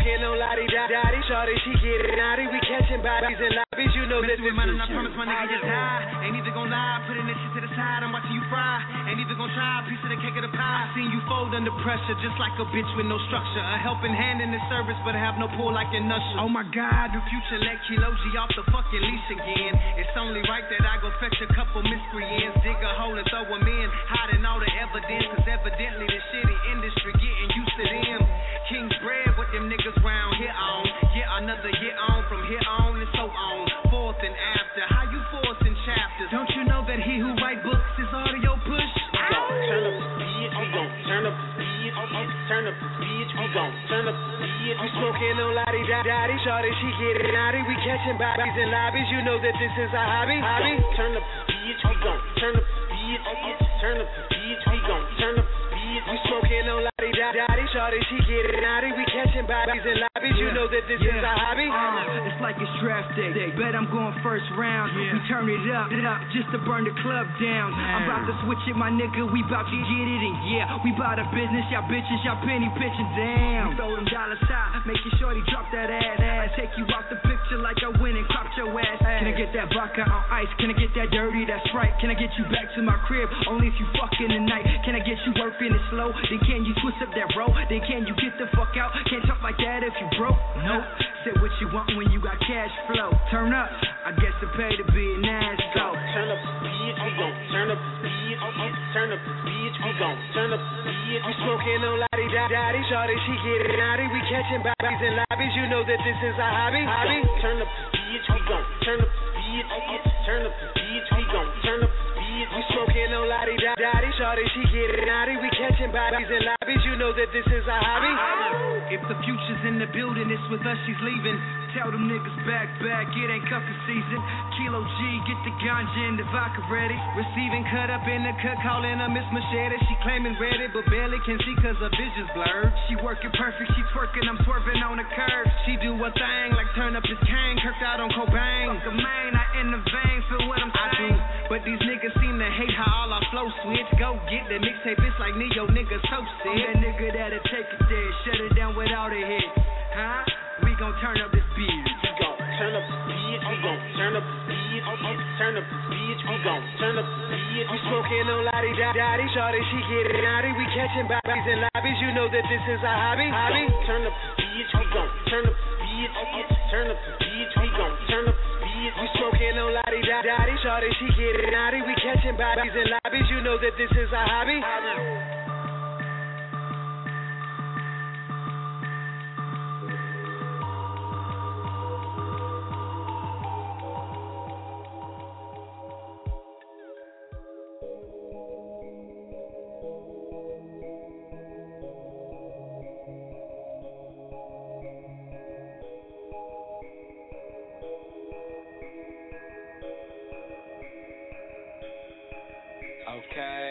smoking on Lottie Dottie. Shorty, she getting naughty. We catching bodies in lobbies. You know that this is mine, and I promise my nigga just die. Ain't even gon' lie, putting this shit to the side. I'm watching you fry. Ain't even gon' try a piece of the cake of the pie. Seen you fold under pressure, just like a bitch with no structure. A helping hand in the service, but I have no pull like an usher. Oh my God, the future let Kilo G off the fucking leash again. It's only right that I go fetch a couple miscreants, dig a hole and throw them in, hiding all the evidence, cause evidently the shitty industry getting used to them. King's bread, what them niggas round here on. Yeah, another year on, from here on and so on. Fourth and after, how you forcing chapters? Don't you know that he who write books is audio push? We gon' turn up the speed, we gon' turn up the speed, turn up the speed, we gon' turn up the speed. We smoking on Lottie Dottie, shorty, she getting naughty. We catching bodies in lobbies, you know that this is a hobby. Hobby. Turn up the speed, we gon' turn up the speed, turn up the speed, we gon' turn up the speed. We smoking on Lottie Dottie, shorty, she getting naughty. We catching bodies in lobbies, you know that this yeah. is a hobby. Uh, it's like it's draft day. Bet I'm going first round. Yeah. We turn it up, it up just to burn the club down. Man. I'm about to switch it, my nigga. We about to get it, and yeah, we bout a business. Y'all bitches, y'all penny pitching down. We throw them dollars high, making sure they drop that ass. ass. Take you out the picture like I went and cropped your ass. ass. Can I get that vodka on ice? Can I get that dirty, that Sprite? Can I get you back to my crib? Only if you fucking tonight. Can I get you working it slow? Then can you twist up that roll? Then can you get the fuck out? Can't talk like that if you broke. Nope. Say what you want when you got cash flow. Turn up. I guess to pay to be an ass go. Turn up the speed. We gon' turn up the speed. Turn up the speed. We gon' turn up the speed. We smoking on Lottie Dottie, shorty, she getting naughty. We catching bodies in lobbies. You know that this is a hobby. Hobby. Turn up the speed. We gon' turn up the speed. Turn up the speed. We gon' turn up the speed. We smoking on Lottie Dottie, shorty, she getting naughty. We catching bodies in lobbies. You know that this is a hobby. If the future's in the building, it's with us. She's leaving. Tell them niggas back, back, it ain't cuffing season. Kilo G, get the ganja and the vodka ready. Receiving cut up in the cut, calling her Miss Machete. She claiming ready, but barely can see cause her vision's blurred. She working perfect, she twerking, I'm swerving on the curb. She do a thing like turn up his cane, kirked out on Cobain. Fuck a man, I in the vein, feel what I'm saying. I do, but these niggas seem to hate how all our flow switch. Go get the mixtape, it's like Neo niggas toasted. I'm that nigga that'll take it there, shut it down without a hit. Huh? We gon' turn up this beat. We gon' turn up the speed. We gon' turn up the speed. Turn up the speed. We gon' turn up the speed. We smoking on Lottie Dottie, shorty, she getting naughty. We catching bodies in lobbies. You know that this is a hobby. Hobby. Turn up the speed. We gon' turn up the speed. Turn up the speed. We gon' turn up the speed. We smoking on Lottie Dottie, shorty, she getting naughty. We catching bodies in lobbies. You know that this is a hobby. Hobby. Okay.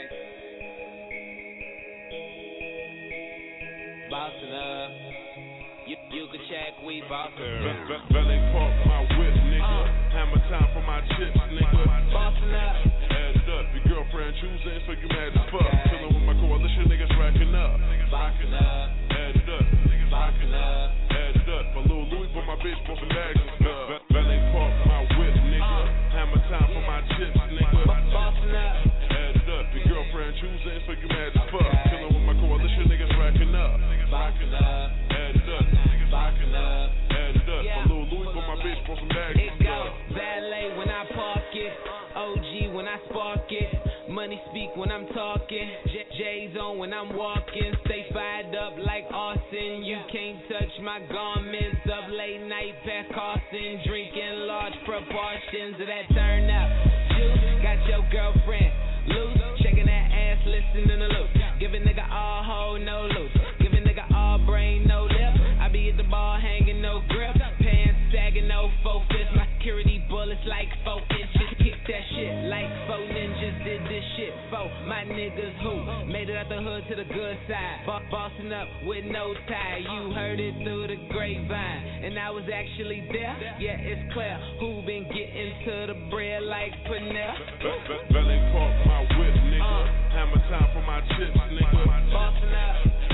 Bossin' up. You, you can check, we bossin' up. Belly park my whip, nigga. Hammer time for my chips, nigga. Bossin' up. Add it up. Your girlfriend choosing, so you mad as fuck. Chillin' with my coalition, niggas racking up. Bossin' up. Add it up. Bossin' up. Add it up. A little Louis for my bitch, for some bags and stuff. Belly park my whip, nigga. Hammer time for my chips, nigga. Bossin' up. Your girlfriend choosing, so you mad as fuck. Chillin' with my coalition, niggas racking up. Bossin' up. Add it up. Bossin' up. Add it up. A little Louis for my bitch, for some bags and stuff. Valet when I park it. O G when I spark it. Money speak when I'm talking. J- J's on when I'm walking. Stay fired up like Austin. You can't touch my garments of late night past Carson. Drinking large proportions of that turn up. Juice got your girlfriend loose, shaking that ass, listening to loop. Give a nigga all hoe, no loose. Give a nigga all brain, no lip. I be at the ball hanging, no grip. Pants sagging, no focus. My security bullets like four inches. Kick that shit like four ninjas did this shit. Four my niggas who made it out the hood to the good side. Bo- bossing up with no tie. You heard it through the grapevine, and I was actually there. Yeah, it's clear who been getting to the bread like Panel. Belly park my whip, nigga. Hammer time for my chips, nigga. Bossing up.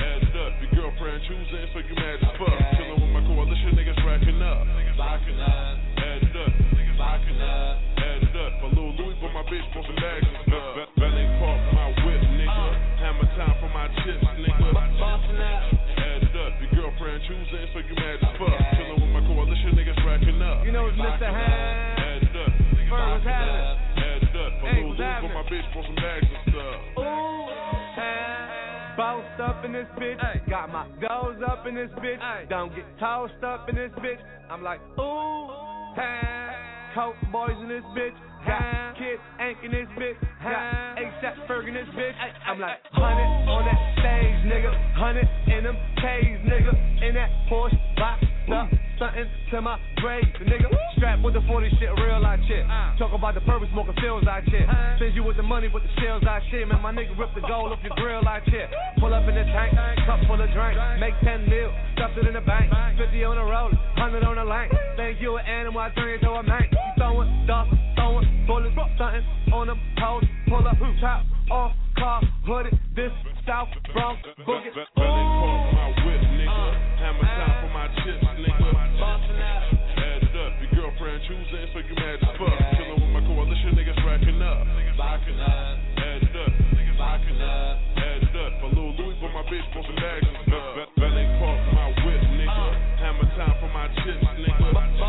Add it up, your girlfriend choosing, so you mad as fuck. Chillin' with my coalition, niggas racking up. Locking up. Add it up, niggas locking up. Add it up, a little Louis for my bitch, for some bags and stuff. Valet park my whip, nigga. Hammer time for my chips, nigga. Bossing up. Add it up, your girlfriend choosing, so you mad as fuck. Chillin' with my coalition, niggas racking up. You know it's Mister Hand. Add it up, niggas locking up. Add it up, a little Louis for my bitch, for some bags and stuff. Ooh, hand. Bossed up in this bitch. Ay. Got my goals up in this bitch. Ay. Don't get tossed up in this bitch. I'm like, ooh, hand. Coke boys in this bitch. Got kids ain't in this bitch. Got ASAP Ferg in this bitch. I'm like, hundred on that stage, nigga. Hundred in them K's, nigga. In that Porsche box up, stunting to my grave, nigga. Strapped with the forty shit, real life shit. Talk about the purpose, smoking feels like shit. Send you with the money, with the shells like shit. Man, my nigga rip the gold off your grill like shit. Pull up in the tank, cup full of drink. Make ten mil, stuffed it in the bank. Fifty on the roller, hundred on the line. Think you an animal, I turn you to a man. You throwing dust, throwing bullets, stunting on them hoes. Pull up, top off, car, hooded. This South Bronx boogie. Valet park my whip, nigga. Hammer time for my chips, nigga. Add it up, your girlfriend choosing, so you mad as fuck. Chillin' with my coalition, niggas racking up. Locking up. Add it up, niggas locking up. Add it up, a little Louis for my bitch, for some bags and stuff. Valet park my whip, nigga. Hammer time for my chips, nigga.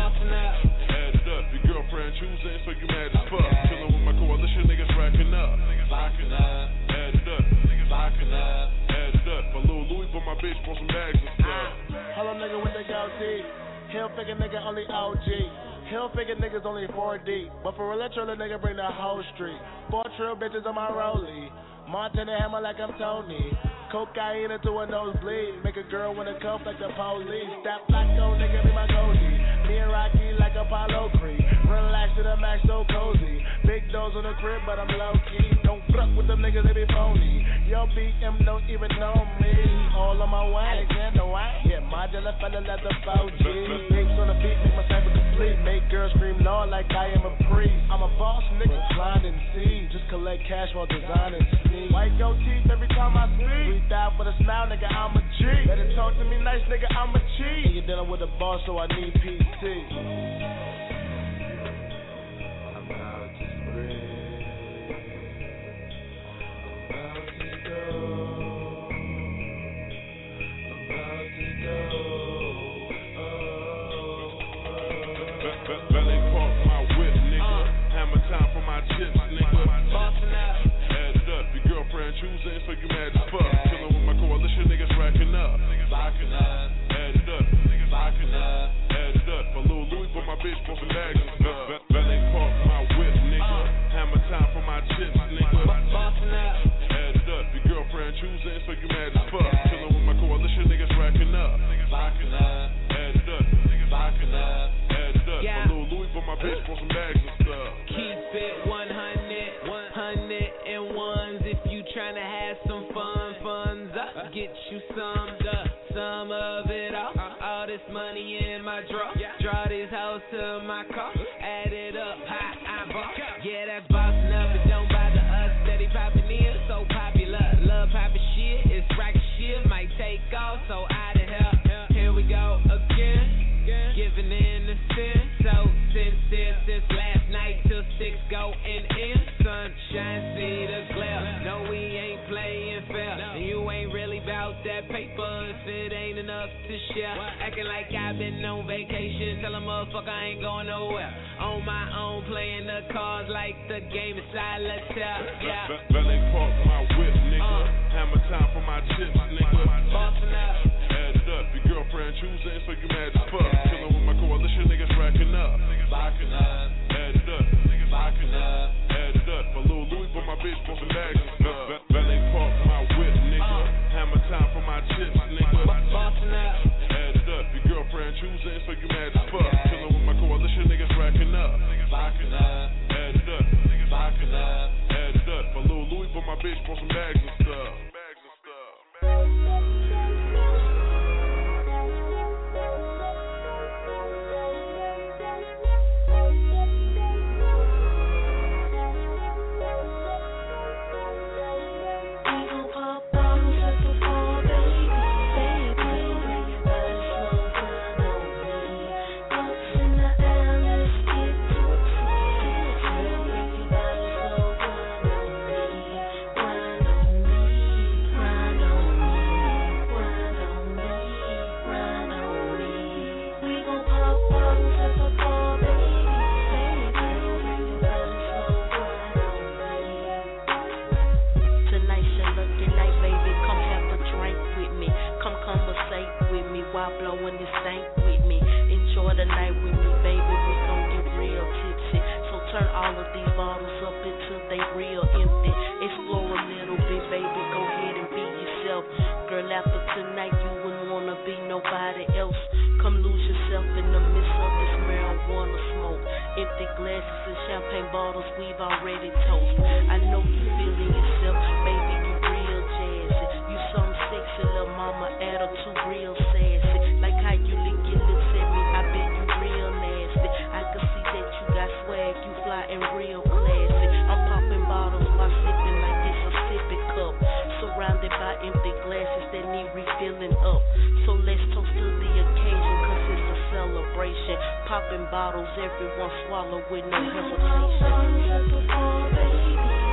Add it up, your girlfriend choosing, so you mad as fuck. Chillin' with my coalition, niggas racking up. Locking up. Add it up, niggas locking up. Add it up, a little Louis for my bitch, for some bags and stuff. Hello, nigga with the goatee. He'll figure nigga only O G. He'll figure niggas only four D. But for real, the nigga bring the whole street. Four trill bitches on my rollie. Montana hammer like I'm Tony. Cocaine into a nosebleed. Make a girl wanna cuff like the police. That black gold nigga be my goatee. Me and Rocky like Apollo Creed. Relax to the max, so cozy. Big doors on the crib, but I'm low key. Don't fuck with them niggas, they be phony. Yo, B M don't even know me. All on my way. Alexander White. Yeah, modular fella let the four G. Pigs on the beat, make my cycle complete. Make girls scream Lord like I am a priest. I'm a boss nigga, blind and see. Just collect cash while designing sneak. White gold teeth every time I speak. Breathe out for the smile, nigga, I'm a G. Better talk to me nice, nigga, I'm a G. And you're dealing with a boss, so I need P T. Valet park my whip, nigga. Hammer time for my chips, nigga. Add it up, your girlfriend choosing, so you mad as fuck. Chillin' with my coalition, niggas racking up. Locking up. Add it up, niggas locking up. Add it up, a little Louis for my bitch, for some bags and stuff. Valet park my whip, nigga. Hammer time for my chips, nigga. Add it up, your girlfriend choosing, so you mad as fuck. Chillin' with my coalition, niggas racking up. Locking up. Add it up, niggas locking up. Yeah. A little Louis for my bitch, for some bags and stuff. Keep it one hundred, one hundred and ones. If you tryna have some fun, funds up, get you some, the, some of it all. All this money in my drawer, draw this house to my car, add it up, hot, I bought. Yeah, that's bossing up, it don't bother us. Steady popping in, so popular. Love popping shit, it's rocket shit, might take off, so out of here. Here we go again. Giving in the sin, so sincere since last night till six going in. Sunshine, see the glare. No, we ain't playing fair. And you ain't really about that paper if it ain't enough to share. Acting like I've been on vacation. Tell a motherfucker I ain't going nowhere. On my own, playing the cards like the game is solitaire. Yeah. Valet park my whip, nigga. Hammer time for my chips, nigga. Bossing up. Add it up, your girlfriend choosing, so you mad as fuck. Chillin' with my coalition, niggas racking up. Locking up. Add it up, niggas locking up. Add it up, a little Louis for my bitch, for some bags and stuff. Valet park my whip, nigga. Hammer time for my chips, nigga. Bossing up. Add it up, your girlfriend choosing, so you mad as fuck. Chillin' with my coalition, niggas racking up. Locking up. Add it up, niggas locking up. Add it up, a little Louis for my bitch, for some bags and stuff. Bags and stuff. yourself in the midst of this marijuana smoke. Empty glasses and champagne bottles we've already toast. I know you feeling yourself, baby, you real jazzy. You some sexy little mama attitude, real sassy. Like how you lick your lips at me, I bet you real nasty. I can see that you got swag, you fly and real classy. I'm popping bottles while sipping like it's a sipping cup. Surrounded by empty glasses that need refilling up. So let's toast to the occasion, cause it's a celebration. Popping bottles, everyone swallow with no hesitation.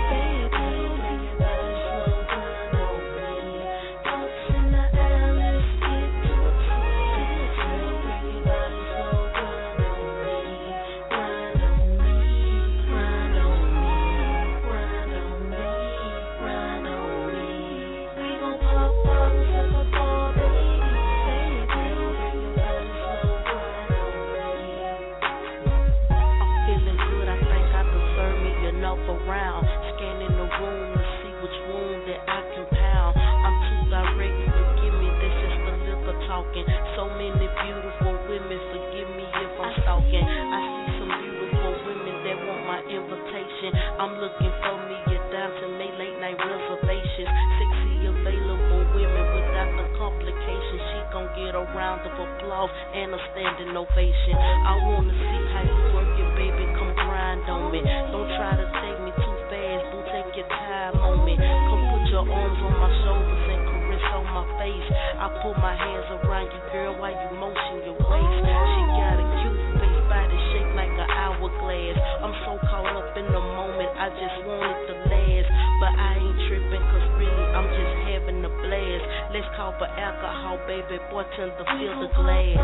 Around, scanning the room to see which wound that I can pound. I'm too direct, forgive me, this is the liquor talking. So many beautiful women, forgive me if I'm stalking. I see some beautiful women that want my invitation. I'm looking for me a dime to make late night reservations. Sexy available women without the complications. She gon' get a round of applause and a standing ovation. I wanna see how you work it, baby, come grind on me. Don't try to take me too fast, boo, take your time on me. Come put your arms on my shoulders and caress on my face. I put my hands around you, girl, while you motion your waist. She got a cute face, body shaped like an hourglass. I'm so caught up in the moment, I just want it to last. But I ain't tripping, cause really I'm just having a blast. Let's call for alcohol, baby, bartender, fill the glass.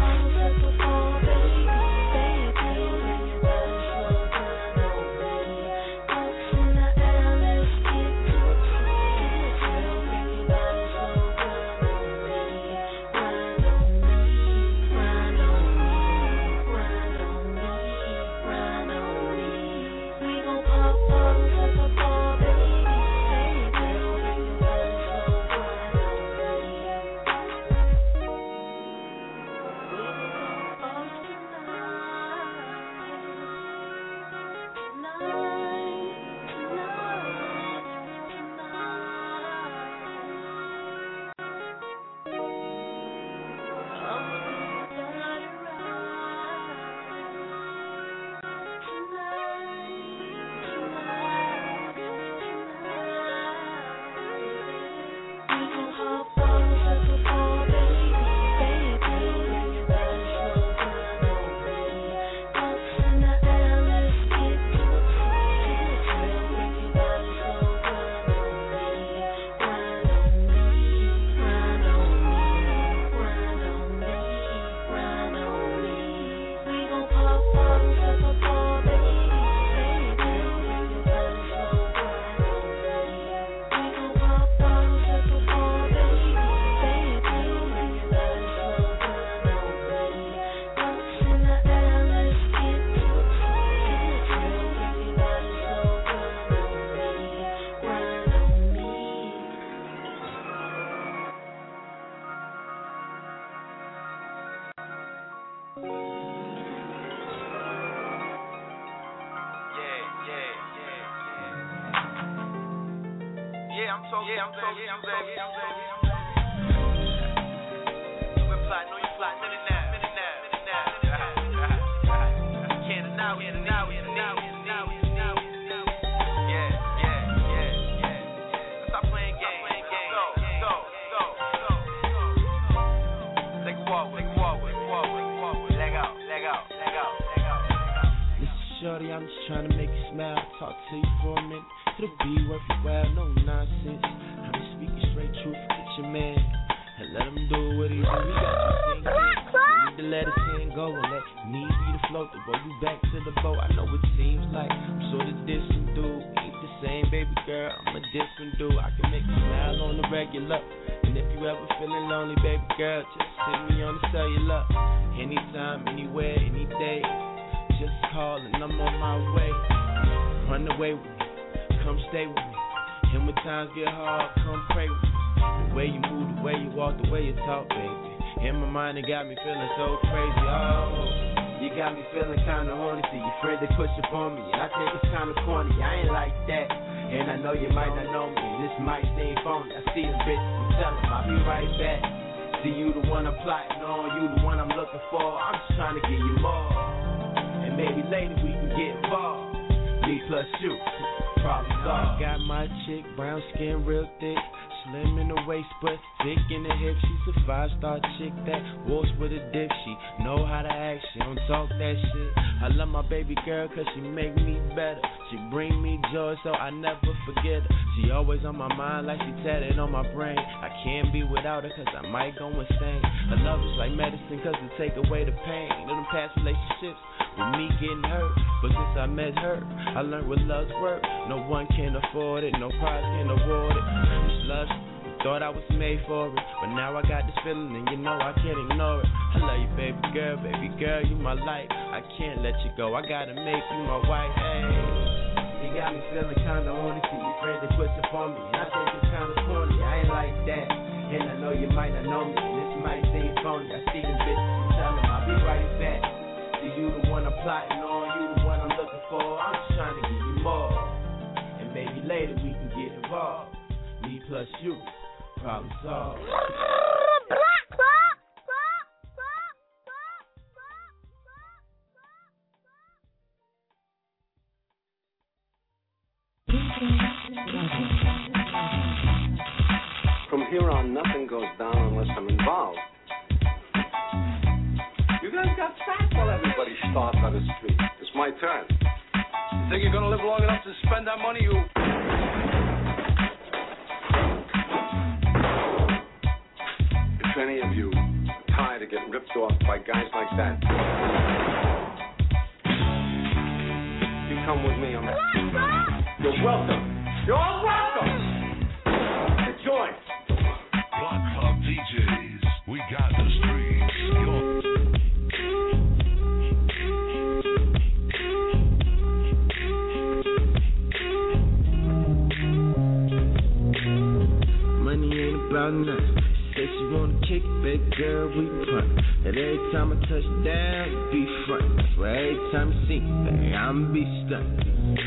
Yeah, I'm so, yeah, I'm so, yeah, I'm so, yeah, I'm so. You been plotting, know you plotting, minute now, minute now, minute now. Can't deny, we can't deny, we can't deny, we can't deny, we can't deny. Yeah, yeah, yeah, yeah. Stop playing games, playing games. Go, go, go, go. Take a walk, take a walk, take a walk, take a walk. Leg out, leg out, leg out, leg out. Mister Shorty, I'm just trying to make you smile. Talk to you for a minute. It'll be worth your while, no nonsense. I'm just speaking straight truth, get your man and let him do what he do. We got you singing. You need to let it sing go and let need you to float to roll you back to the boat. I know it seems like I'm sort of distant dude. Ain't the same, baby girl, I'm a different dude. I can make you smile on the regular. And if you ever feeling lonely, baby girl, just send me on the cellular. Anytime, anywhere, any day. Just call and I'm on my way. Run away with me. Come stay with me, and when times get hard, come pray with me. The way you move, the way you walk, the way you talk, baby. In my mind, it got me feeling so crazy. Oh, you got me feeling kinda horny. See your friend, they push up on me, and I think it's kinda corny. I ain't like that, and I know you might not know me. This might seem phony. I see the bitch, and tell him I'll be right back. See you the one I'm plotting on, you the one I'm looking for. I'm just trying to give you more, and maybe later we can get involved. Me plus you, problem solved. Got my chick, brown skin, real thick. Slim in the waist, but thick in the hips. She's a five-star chick that walks with a dip. She know how to act, she don't talk that shit. I love my baby girl cause she make me better. She bring me joy so I never forget her. She always on my mind like she tatted on my brain. I can't be without her cause I might go insane. Her love is like medicine cause it take away the pain. In them past relationships with me getting hurt, but since I met her, I learned what love's worth. No one can afford it, no prize can award it. This love, thought I was made for it, but now I got this feeling and you know I can't ignore it. I love you, baby girl, baby girl, you my light. I can't let you go, I gotta make you my wife. Hey, you got me feeling kinda horny. See your friend, they push up on me, and I think it's kinda corny. I ain't like that, and I know you might not know me. This might seem phony. I see the bitch, and tell them I'll be right back. See you the one I'm plotting on, you the one I'm looking for. I'm just trying to give you more, and maybe later we can get involved. Me plus you, problem solved. From here on, nothing goes down unless I'm involved. You guys got fat while everybody starts on the street. It's my turn. You think you're gonna live long enough to spend that money, you... If any of you are tired of getting ripped off by guys like that, you come with me on that. You're welcome. You're all welcome. Enjoy. Block Club D Js, we got the streets. Yo. Money ain't about nothing. Say she wanna kick it, baby girl, we front. And every time I touch down, you be front. That's why every time you see me, baby, I'ma be stunned.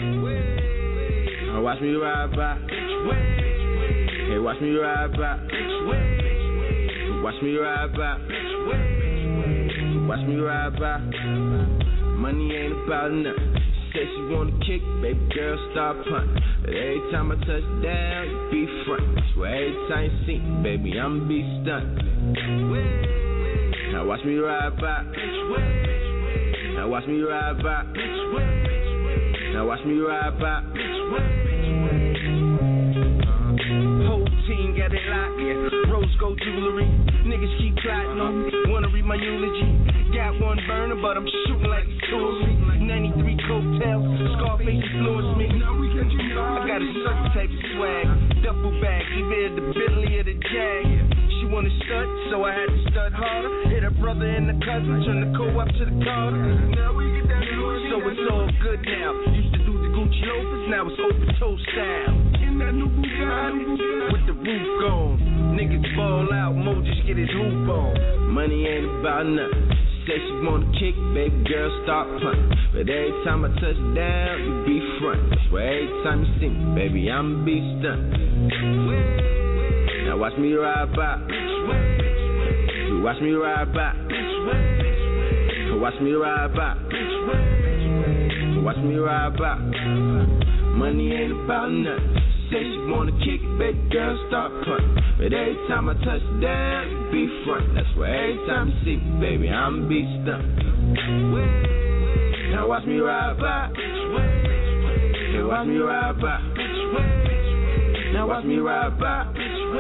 Now watch me ride by. Hey, watch me ride by. Watch me ride by. Watch me ride by. Money ain't about nothing. She said she wanna kick, baby girl, start punting. But every time I touch down, you be front. That's why every time you see me, baby, I'ma be stunned. Now watch me ride by. Now watch me ride by. Now watch me ride by. Whole team got it locked, yeah. Rose gold jewelry. Niggas keep plotting on me. Wanna read my eulogy. Got one burner, but I'm shooting like it's jewelry. ninety-three coattails, Scarface influenced me. I got a certain type of swag. Duffel bag, either the Bentley or the Jag. She wanna stud, so I had to stud harder. Hit her brother and the cousin, turn the co-op to the Carter. Now we get down to so it's all good now. Used to do the Gucci loafers, now it's open toe style. In that new Bugatti with the roof gone. Niggas ball out, Mo just get his hoop on. Money ain't about nothing. She said she wanna kick, baby girl, start punting. But every time I touch down, you be front. That's why every time you see me, baby, I'ma be stunned. Now watch me ride by. You watch me ride by. Watch me ride by. Watch me ride by. Money ain't about nothing. She said she wanna kick it, baby girl, start punting. But every time I touch down, you be front. That's why every time you see me, baby, I'ma be stunned. Now watch me ride by. Now watch me ride by. Now watch me ride by.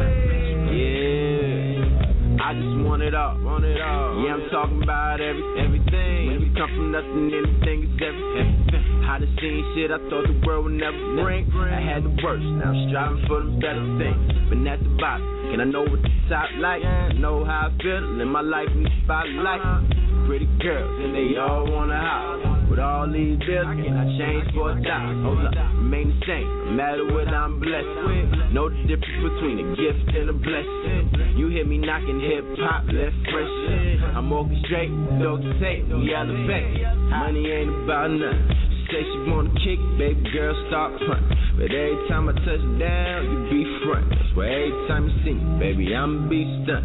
Yeah, I just want it all, want it all. Yeah, I'm talking about every, everything. When we come from nothing, anything is everything. How to see shit I thought the world would never bring. I had the worst, now I'm striving for the better things. But at the bottom, can I know what the top like? I know how I feel, live my life in the spotlight. Pretty girls, and they all wanna holler. With all these bills, can I change for a dollar? Hold up, remain the same, no matter what I'm blessed with. Know the difference between a gift and a blessing. You hear me knocking hip hop, left fresh. I'm orchestrate, dog to tape, we elevate. Money ain't about nothing. She say she wanna kick, baby girl start front. But every time I touch down, you be front. That's why every time you see me, baby, I'ma be stunned.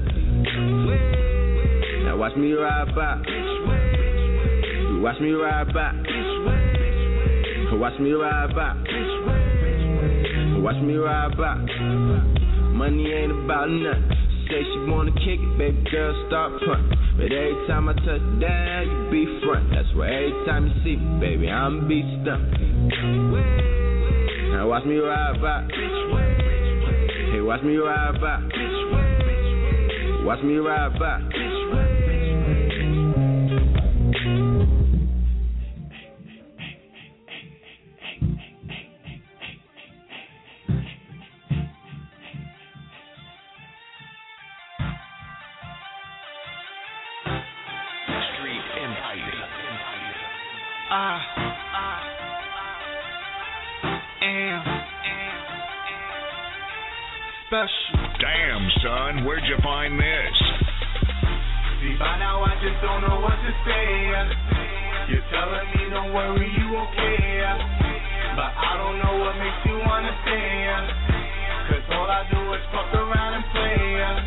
Now watch me ride by. You watch me ride by. Watch me ride by. Watch me ride by. Money ain't about nothing. She say she wanna kick it, baby girl start front. But every time I touch down, you be front. That's why every time you see me, baby, I'ma be stunned. Now watch me ride by. Hey, watch me ride by. Watch me ride by. Ah, am special. Damn, son, where'd you find this? See, by now I just don't know what to say. You're telling me don't worry, you okay. But I don't know what makes you wanna stay. Cause all I do is fuck around and play.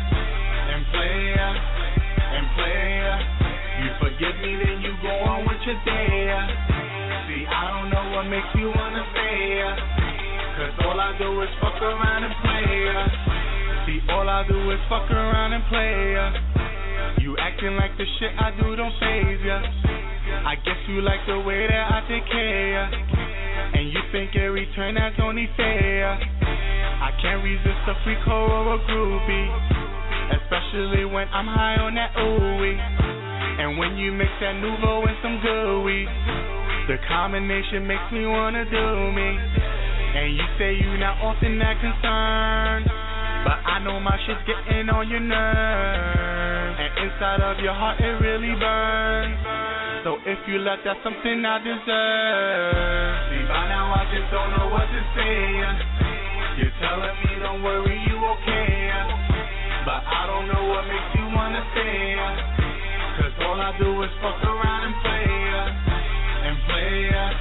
And play. And play. You forgive me, then you go on with your day. See, I don't know what makes you wanna stay. Cause all I do is fuck around and play. See, all I do is fuck around and play. You acting like the shit I do don't faze ya. I guess you like the way that I take care. And you think every turn that's only fair. I can't resist a freak or a groupie, especially when I'm high on that ooey. And when you mix that Nouveau and some good weed, the combination makes me wanna do me. And you say you not often that concerned, but I know my shit's getting on your nerves. And inside of your heart it really burns. So if you left, that's something I deserve. See, by now I just don't know what to say. You're telling me don't worry, you okay. But I don't know what makes you wanna stay. Cause all I do is fuck around and play. And play.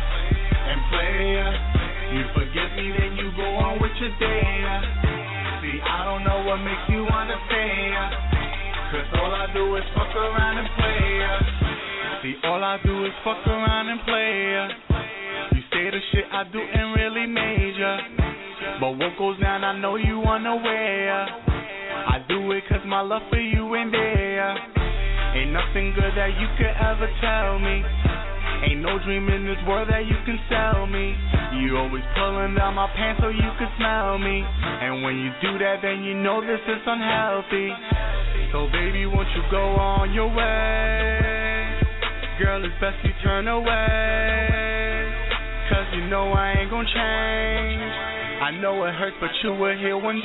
And play. You forgive me, then you go on with your day. See, I don't know what makes you wanna stay. Cause all I do is fuck around and play. See, all I do is fuck around and play. You say the shit I do ain't really major, but what goes down I know you unaware. I do it cause my love for you ain't there. Ain't nothing good that you could ever tell me. Ain't no dream in this world that you can sell me. You always pulling down my pants so you can smell me. And when you do that, then you know this is unhealthy. So baby, won't you go on your way? Girl, it's best you turn away. Cause you know I ain't gon' change. I know it hurts, but you will heal one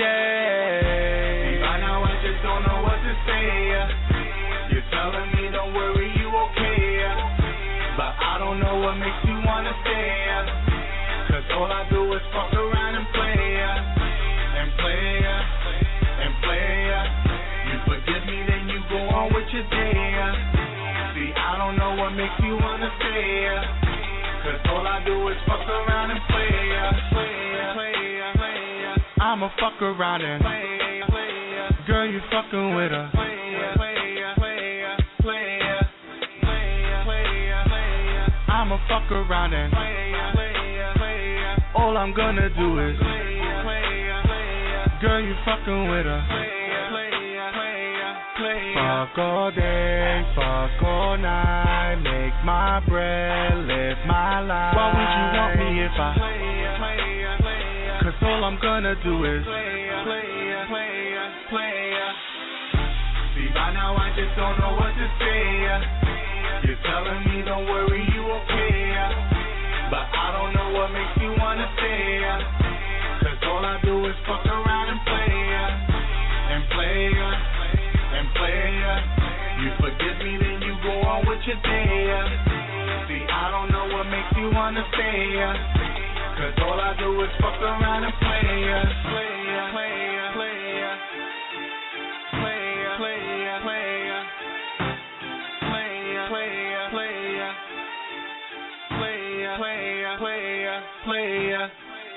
day. By now I just don't know what to say. You're telling me don't worry, you okay. But I don't know what makes you wanna stay. Cause all I do is fuck around and play. And play. And play. You forgive me, then you go on with your day. See, I don't know what makes you wanna stay. Cause all I do is fuck around and play. I'ma fuck around and play. Girl, you fucking with her. I'ma fuck around and all I'm gonna do is, girl, you fucking with her. Fuck all day, fuck all night, make my bread, live my life. Why would you want me if I? Cause all I'm gonna do is see, by now I just don't know what to say. You're telling me don't worry, you okay. But I don't know what makes you wanna stay. Cause all I do is fuck around and play. And play. And play. You forgive me, then you go on with your day. See, I don't know wanna stay ya. Cause all I do is fuck around and play ya. Play ya, play ya, play ya. Play ya, play ya, play ya. Play ya, play ya, play ya. Play ya, play ya, play ya, play ya.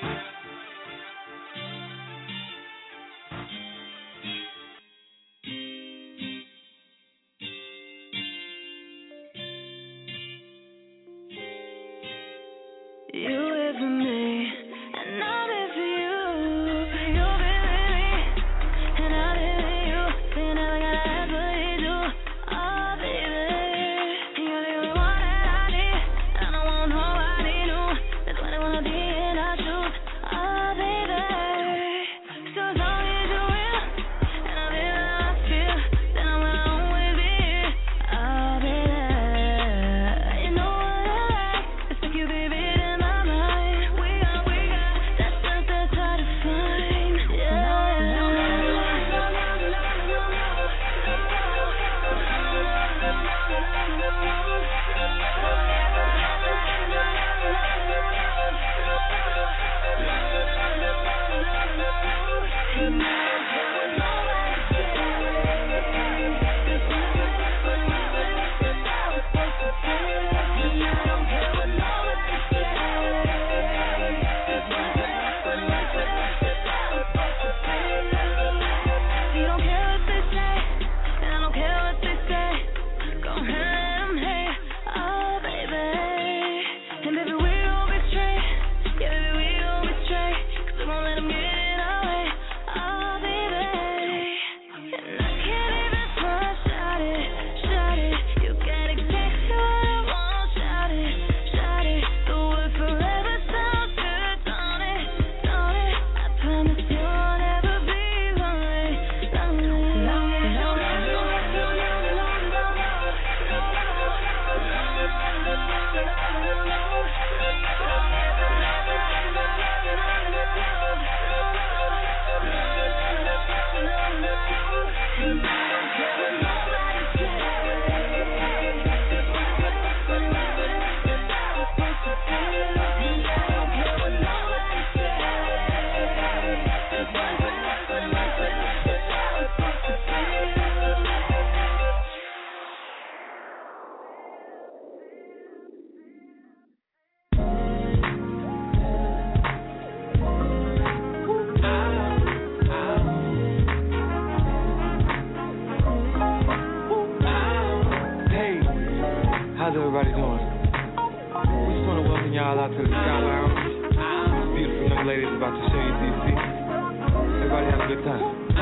You live for me, and I live for you. You live in me, and I live in you. You never gotta ask what you do. Oh, baby, you're the only one that I need. I don't want nobody new. That's why they wanna be in our shoes. Oh, baby, so as long as you're real, and I feel how I feel, then I'm gonna always be here. Oh, baby, you know what I like. It's like you, baby. How's everybody doing? We just want to welcome y'all out to the Sky Lounge. This beautiful young lady is about to show you D C. Everybody have a good time.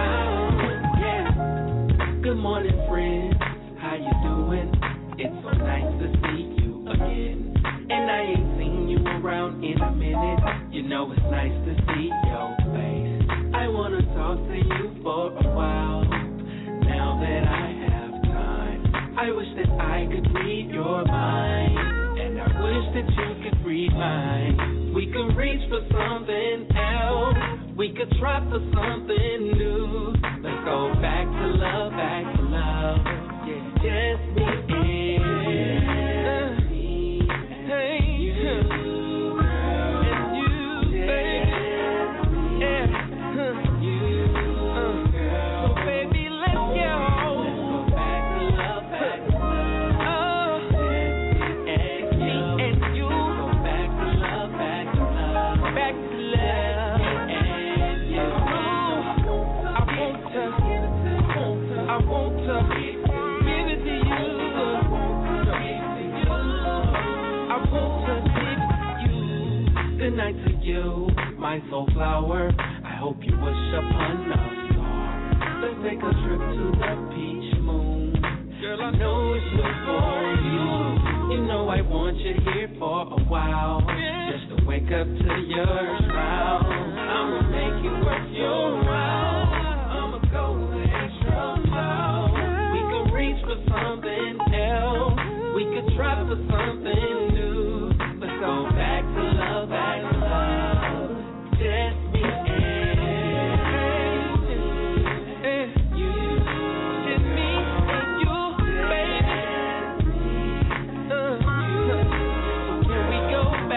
Good morning, friends. How you doing? It's so nice to see you again. And I ain't seen you around in a minute. You know it's nice to see your face. I wanna talk to you for a while. Now that I have time, I wish that I could read your mind, and I wish that you could read mine. We could reach for something else. We could try for something new. Let's go back to love, back to love. Yeah, just me and me. Hey, you, girl, and you, baby. Yeah, huh. You, girl. So baby, let's go. Good night to you, my soul flower. I hope you wish upon a star. Let's take a trip to the peach moon. Girl, I know it's good for you. You know I want you here for a while, just to wake up to your smile. I'ma make it worth your while. I'ma go the extra mile. We could reach for something else. We could try for something new. Let's go back to love, back to love. Just me and you. Just me and you, baby. Uh, so can we go back?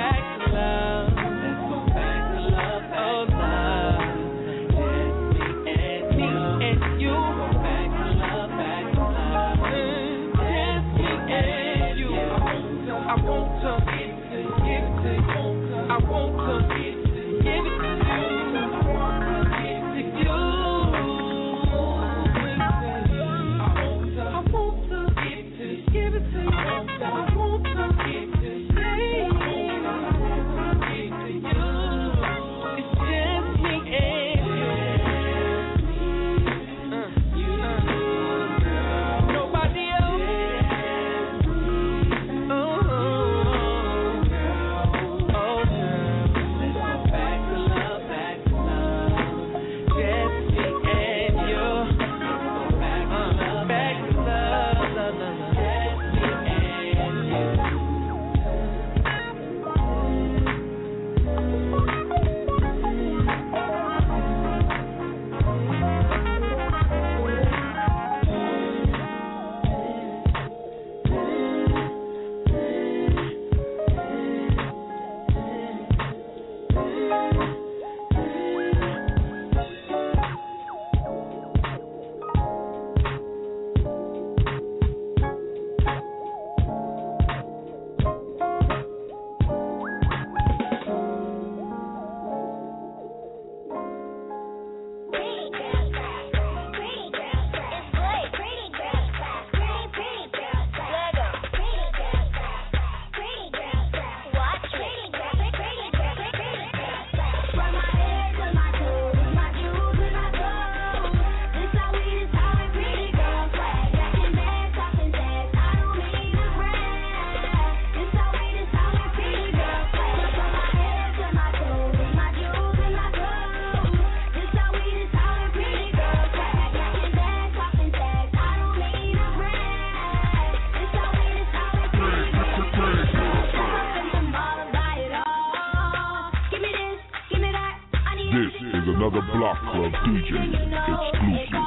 Another Block Club D J exclusive.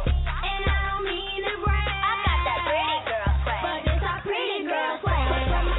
But it's our pretty girl swag.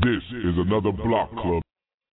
This is another Block Club